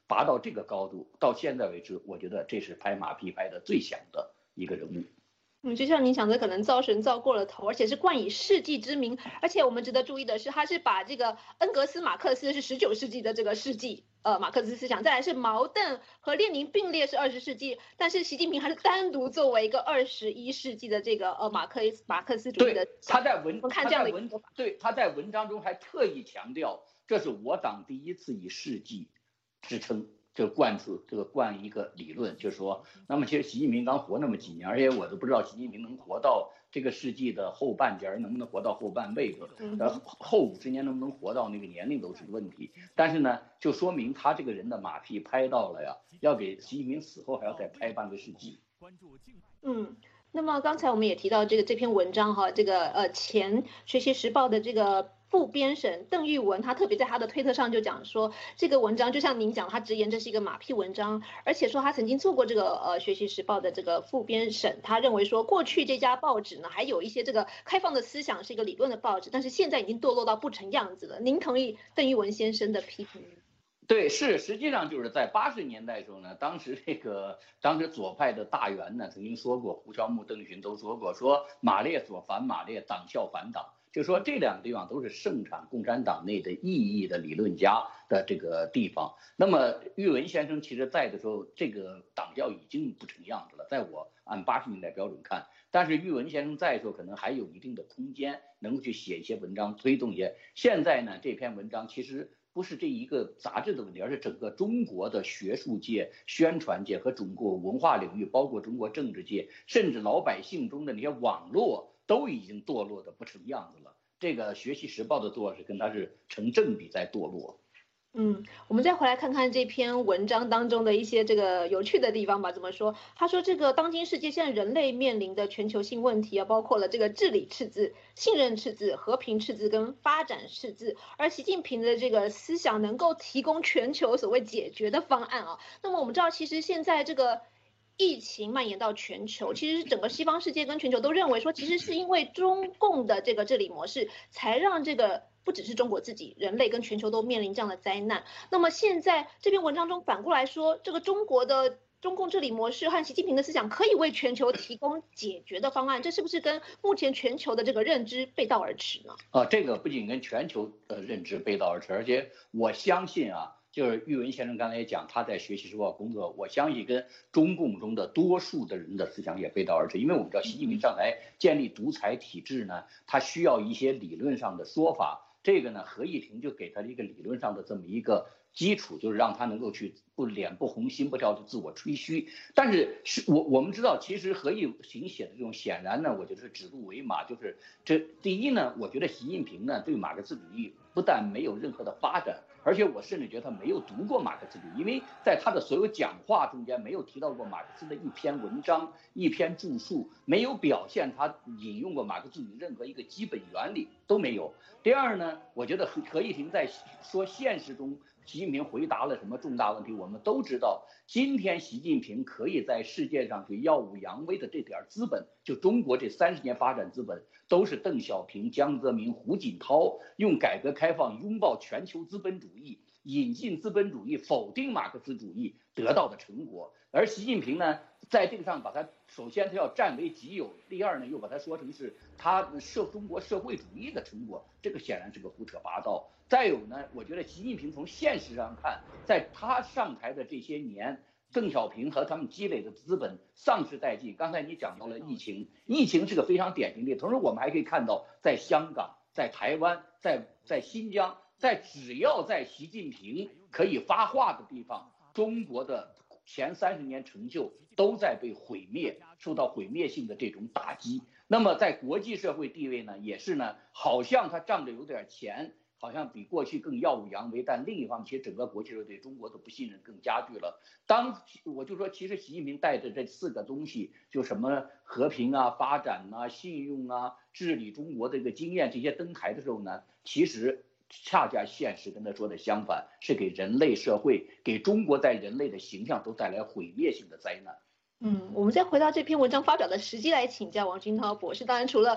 拔到这个高度，到现在为止，我觉得这是拍马屁拍的最响的一个人物。 嗯，就像您讲的，可能造神造过了头，而且是冠以世纪之名。而且我们值得注意的是，他是把这个恩格斯、马克思是十九世纪的这个世纪，呃，马克思思想，再来是毛邓和列宁并列是二十世纪，但是习近平还是单独作为一个二十一世纪的这个呃马克马克思主义的。 对，他在文看这样的文对他在文章中还特意强调，这是我党第一次以世纪支撑。就灌出这个灌一个理论，就是说，那么其实习近平刚活那么几年，而且我都不知道习近平能活到这个世纪的后半截，能不能活到后半辈子，呃，后五十年能不能活到那个年龄都是个问题。但是呢，就说明他这个人的马屁拍到了呀，要给习近平死后还要再拍半个世纪。 嗯。那么刚才我们也提到这个这篇文章哈，这个呃前《学习时报》的这个副编审邓玉文，他特别在他的推特上就讲说，这个文章就像您讲，他直言这是一个马屁文章，而且说他曾经做过这个呃《学习时报》的这个副编审，他认为说过去这家报纸呢还有一些这个开放的思想，是一个理论的报纸，但是现在已经堕落到不成样子了。您同意邓玉文先生的批评吗？ 对，是，实际上就是在八十年代的时候呢，当时这个当时左派的大员呢曾经说过，胡乔木、邓力群都说过，说马列所反马列，党校反党，就说这两个地方都是盛产共产党内的意义的理论家的这个地方。那么玉文先生其实在的时候，这个党校已经不成样子了，在我按八十年代标准看，但是玉文先生在的时候可能还有一定的空间，能够去写一些文章，推动一些。现在呢，这篇文章其实不是这一个杂志的问题，而是整个中国的学术界、宣传界和中国文化领域，包括中国政治界，甚至老百姓中的那些网络，都已经堕落的不成样子了。这个《学习时报》的堕落是跟它是成正比在堕落。 嗯，我们再回来看看这篇文章当中的一些这个有趣的地方吧。怎么说？他说这个当今世界现在人类面临的全球性问题啊，包括了这个治理赤字、信任赤字、和平赤字跟发展赤字，而习近平的这个思想能够提供全球所谓解决的方案啊。那么我们知道，其实现在这个疫情蔓延到全球，其实整个西方世界跟全球都认为说，其实是因为中共的这个治理模式，才让这个不只是中国自己，人类跟全球都面临这样的灾难。那么现在这篇文章中反过来说，这个中国的中共治理模式和习近平的思想可以为全球提供解决的方案，这是不是跟目前全球的这个认知背道而驰呢？ 啊，这个不仅跟全球的认知背道而驰，而且我相信啊，就是玉文先生刚才也讲，他在《学习时报》工作，我相信跟中共中的多数的人的思想也背道而驰。因为我们知道，习近平上台建立独裁体制呢，他需要一些理论上的说法。这个呢，何毅平就给他一个理论上的这么一个基础，就是让他能够去不脸不红心不跳，就自我吹嘘。但是是我我们知道，其实何毅平写的这种，显然呢，我觉得是指鹿为马。就是这第一呢，我觉得习近平呢对马克思主义不但没有任何的发展，而且我甚至觉得他没有读过马克思主义，因为在他的所有讲话中间没有提到过马克思的一篇文章、一篇著述，没有表现他引用过马克思主义任何一个基本原理都没有。第二呢，我觉得何何毅平在说现实中习近平回答了什么重大问题，我们都知道，今天习近平可以在世界上去耀武扬威的这点资本，就中国这三十年发展资本，都是邓小平、江泽民、胡锦涛用改革开放拥抱全球资本主义，引进资本主义，否定马克思主义得到的成果。而习近平呢，在这个上把它首先他要占为己有，第二呢又把它说成是他社中国社会主义的成果，这个显然是个胡扯八道。再有呢，我觉得习近平从现实上看，在他上台的这些年，邓小平和他们积累的资本丧失殆尽。刚才你讲到了疫情，疫情是个非常典型的，同时我们还可以看到，在香港、在台湾、在在新疆，在只要在习近平可以发话的地方，中国的前三十年成就都在被毁灭，受到毁灭性的这种打击。那么在国际社会地位呢，也是呢，好像他仗着有点钱，好像比过去更耀武扬威，但另一方面，其实整个国际社会对中国的不信任更加剧了。当我就说，其实习近平带着这四个东西，就什么和平啊、发展啊、信用啊、治理中国的这个经验，这些登台的时候呢，其实恰恰现实跟他说的相反，是给人类社会、给中国在人类的形象都带来毁灭性的灾难。 嗯，我们再回到这篇文章发表的时机来请教王军涛博士。当然，除了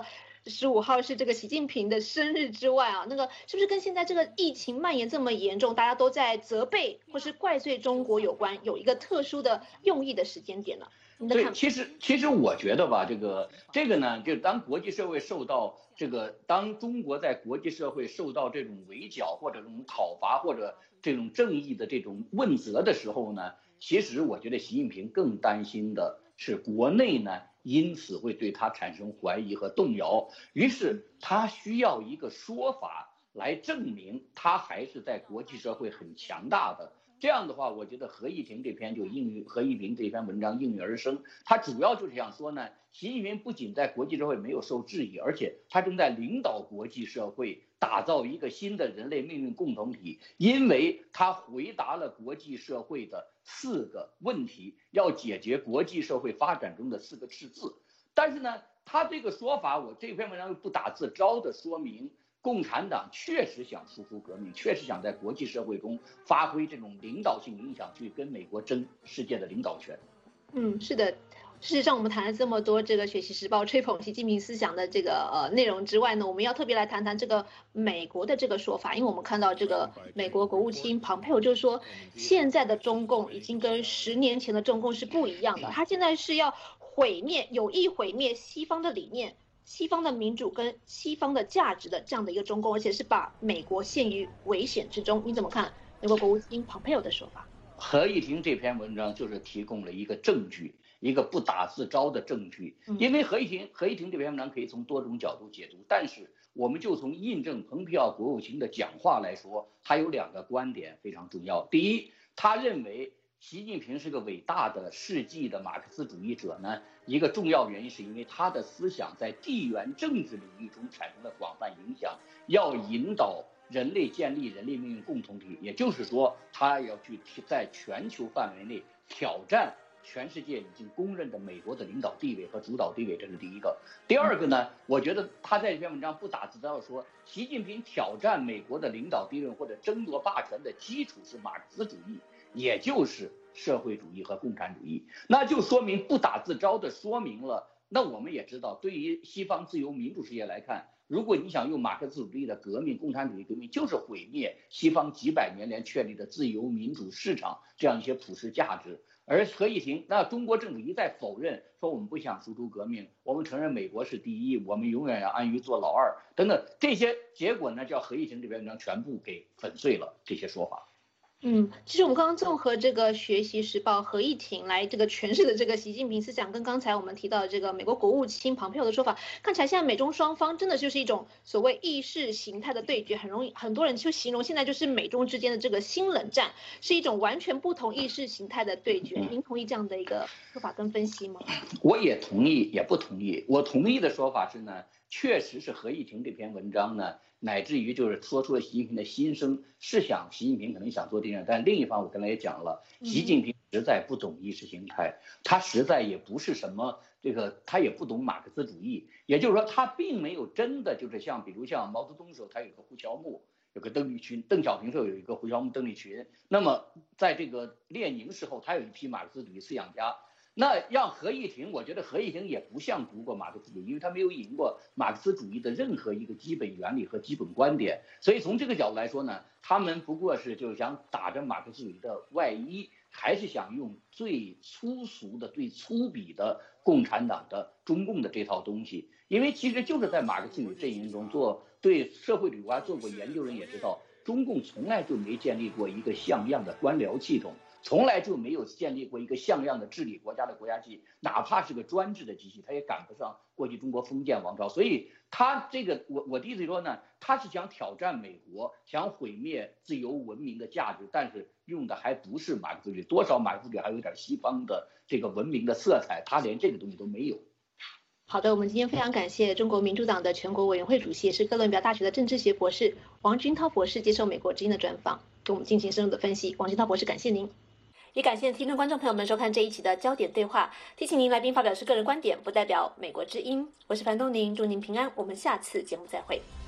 十五号是这个习近平的生日之外啊，那个是不是跟现在这个疫情蔓延这么严重，大家都在责备或是怪罪中国有关，有一个特殊的用意的时间点呢？ 对，其实其实我觉得吧，这个这个呢，就当国际社会受到这个，当中国在国际社会受到这种围剿或者这种讨伐或者这种正义的这种问责的时候呢，其实我觉得习近平更担心的是国内呢，因此会对他产生怀疑和动摇，于是他需要一个说法来证明他还是在国际社会很强大的。这样的话，我觉得何一婷这篇就应运何一平这篇文章应运而生。他主要就是想说呢，习近平不仅在国际社会没有受质疑，而且他正在领导国际社会打造一个新的人类命运共同体，因为他回答了国际社会的四个问题，要解决国际社会发展中的四个赤字。但是呢，他这个说法，我这篇文章又不打自招的说明，共产党确实想输出革命，确实想在国际社会中发挥这种领导性影响，去跟美国争世界的领导权。 嗯，是的。事实上，我们谈了这么多这个《学习时报》吹捧习近平思想的这个呃内容之外呢，我们要特别来谈谈这个美国的这个说法，因为我们看到这个美国国务卿庞佩奥就说，现在的中共已经跟十年前的中共是不一样的，他现在是要毁灭，有意毁灭西方的理念、西方的民主跟西方的价值的这样的一个中共，而且是把美国陷于危险之中。你怎么看美国国务卿庞佩奥的说法？ 何一婷这篇文章就是提供了一个证据，一个不打自招的证据。因为何一婷何一婷这篇文章可以从多种角度解读，但是我们就从印证蓬佩奥国务卿的讲话来说，他有两个观点非常重要。第一，他认为习近平是个伟大的世纪的马克思主义者呢，一个重要原因是因为他的思想在地缘政治领域中产生了广泛影响，要引导人类建立人类命运共同体，也就是说，他要去在全球范围内挑战全世界已经公认的美国的领导地位和主导地位，这是第一个。第二个呢，我觉得他在这篇文章不打自招说，习近平挑战美国的领导地位或者争夺霸权的基础是马克思主义，也就是社会主义和共产主义，那就说明不打自招的说明了。那我们也知道，对于西方自由民主世界来看，如果你想用马克思主义的革命、共产主义革命，就是毁灭西方几百年来确立的自由民主市场这样一些普世价值。而何一婷，那中国政府一再否认，说我们不想输出革命，我们承认美国是第一，我们永远要安于做老二等等，这些结果呢，叫何一婷这篇文章全部给粉碎了这些说法。 嗯，其实我们刚刚综合这个《学习时报》何一婷来这个诠释的这个习近平思想，跟刚才我们提到的这个美国国务卿庞佩奥的说法，看起来现在美中双方真的就是一种所谓意识形态的对决，很容易很多人就形容现在就是美中之间的这个新冷战，是一种完全不同意识形态的对决。您同意这样的一个说法跟分析吗？ 我也同意，也不同意。我同意的说法是呢，确实是何一婷这篇文章呢，乃至于就是说出了习近平的心声，是想习近平可能想做这样，但另一方我刚才也讲了，习近平实在不懂意识形态，他实在也不是什么这个，他也不懂马克思主义，也就是说他并没有真的就是像比如像毛泽东时候他有个胡乔木，有个邓丽群，邓小平时候有一个胡乔木、邓丽群，那么在这个列宁时候他有一批马克思主义思想家。那让何一婷，我觉得何一婷也不像读过马克思主义，因为他没有引过马克思主义的任何一个基本原理和基本观点，所以从这个角度来说呢，他们不过是就是想打着马克思主义的外衣，还是想用最粗俗的、最粗鄙的共产党的中共的这套东西。因为其实就是在马克思主义阵营中做对社会主义国家做过研究人也知道，中共从来就没建立过一个像样的官僚系统，从来就没有建立过一个像样的治理国家的国家机器，哪怕是个专制的机器，它也赶不上过去中国封建王朝。所以他这个，我我的意思说呢，他是想挑战美国，想毁灭自由文明的价值，但是用的还不是马克思主义，多少马克思主义还有点西方的这个文明的色彩，他连这个东西都没有。 好的，我们今天非常感谢中国民主党的全国委员会主席，也是哥伦比亚大学的政治学博士王军涛博士接受美国之音的专访，给我们进行深入的分析。王军涛博士，感谢您。也感谢听众观众朋友们收看这一期的焦点对话。提醒您，来宾发表是个人观点，不代表美国之音。我是樊东宁，祝您平安，我们下次节目再会。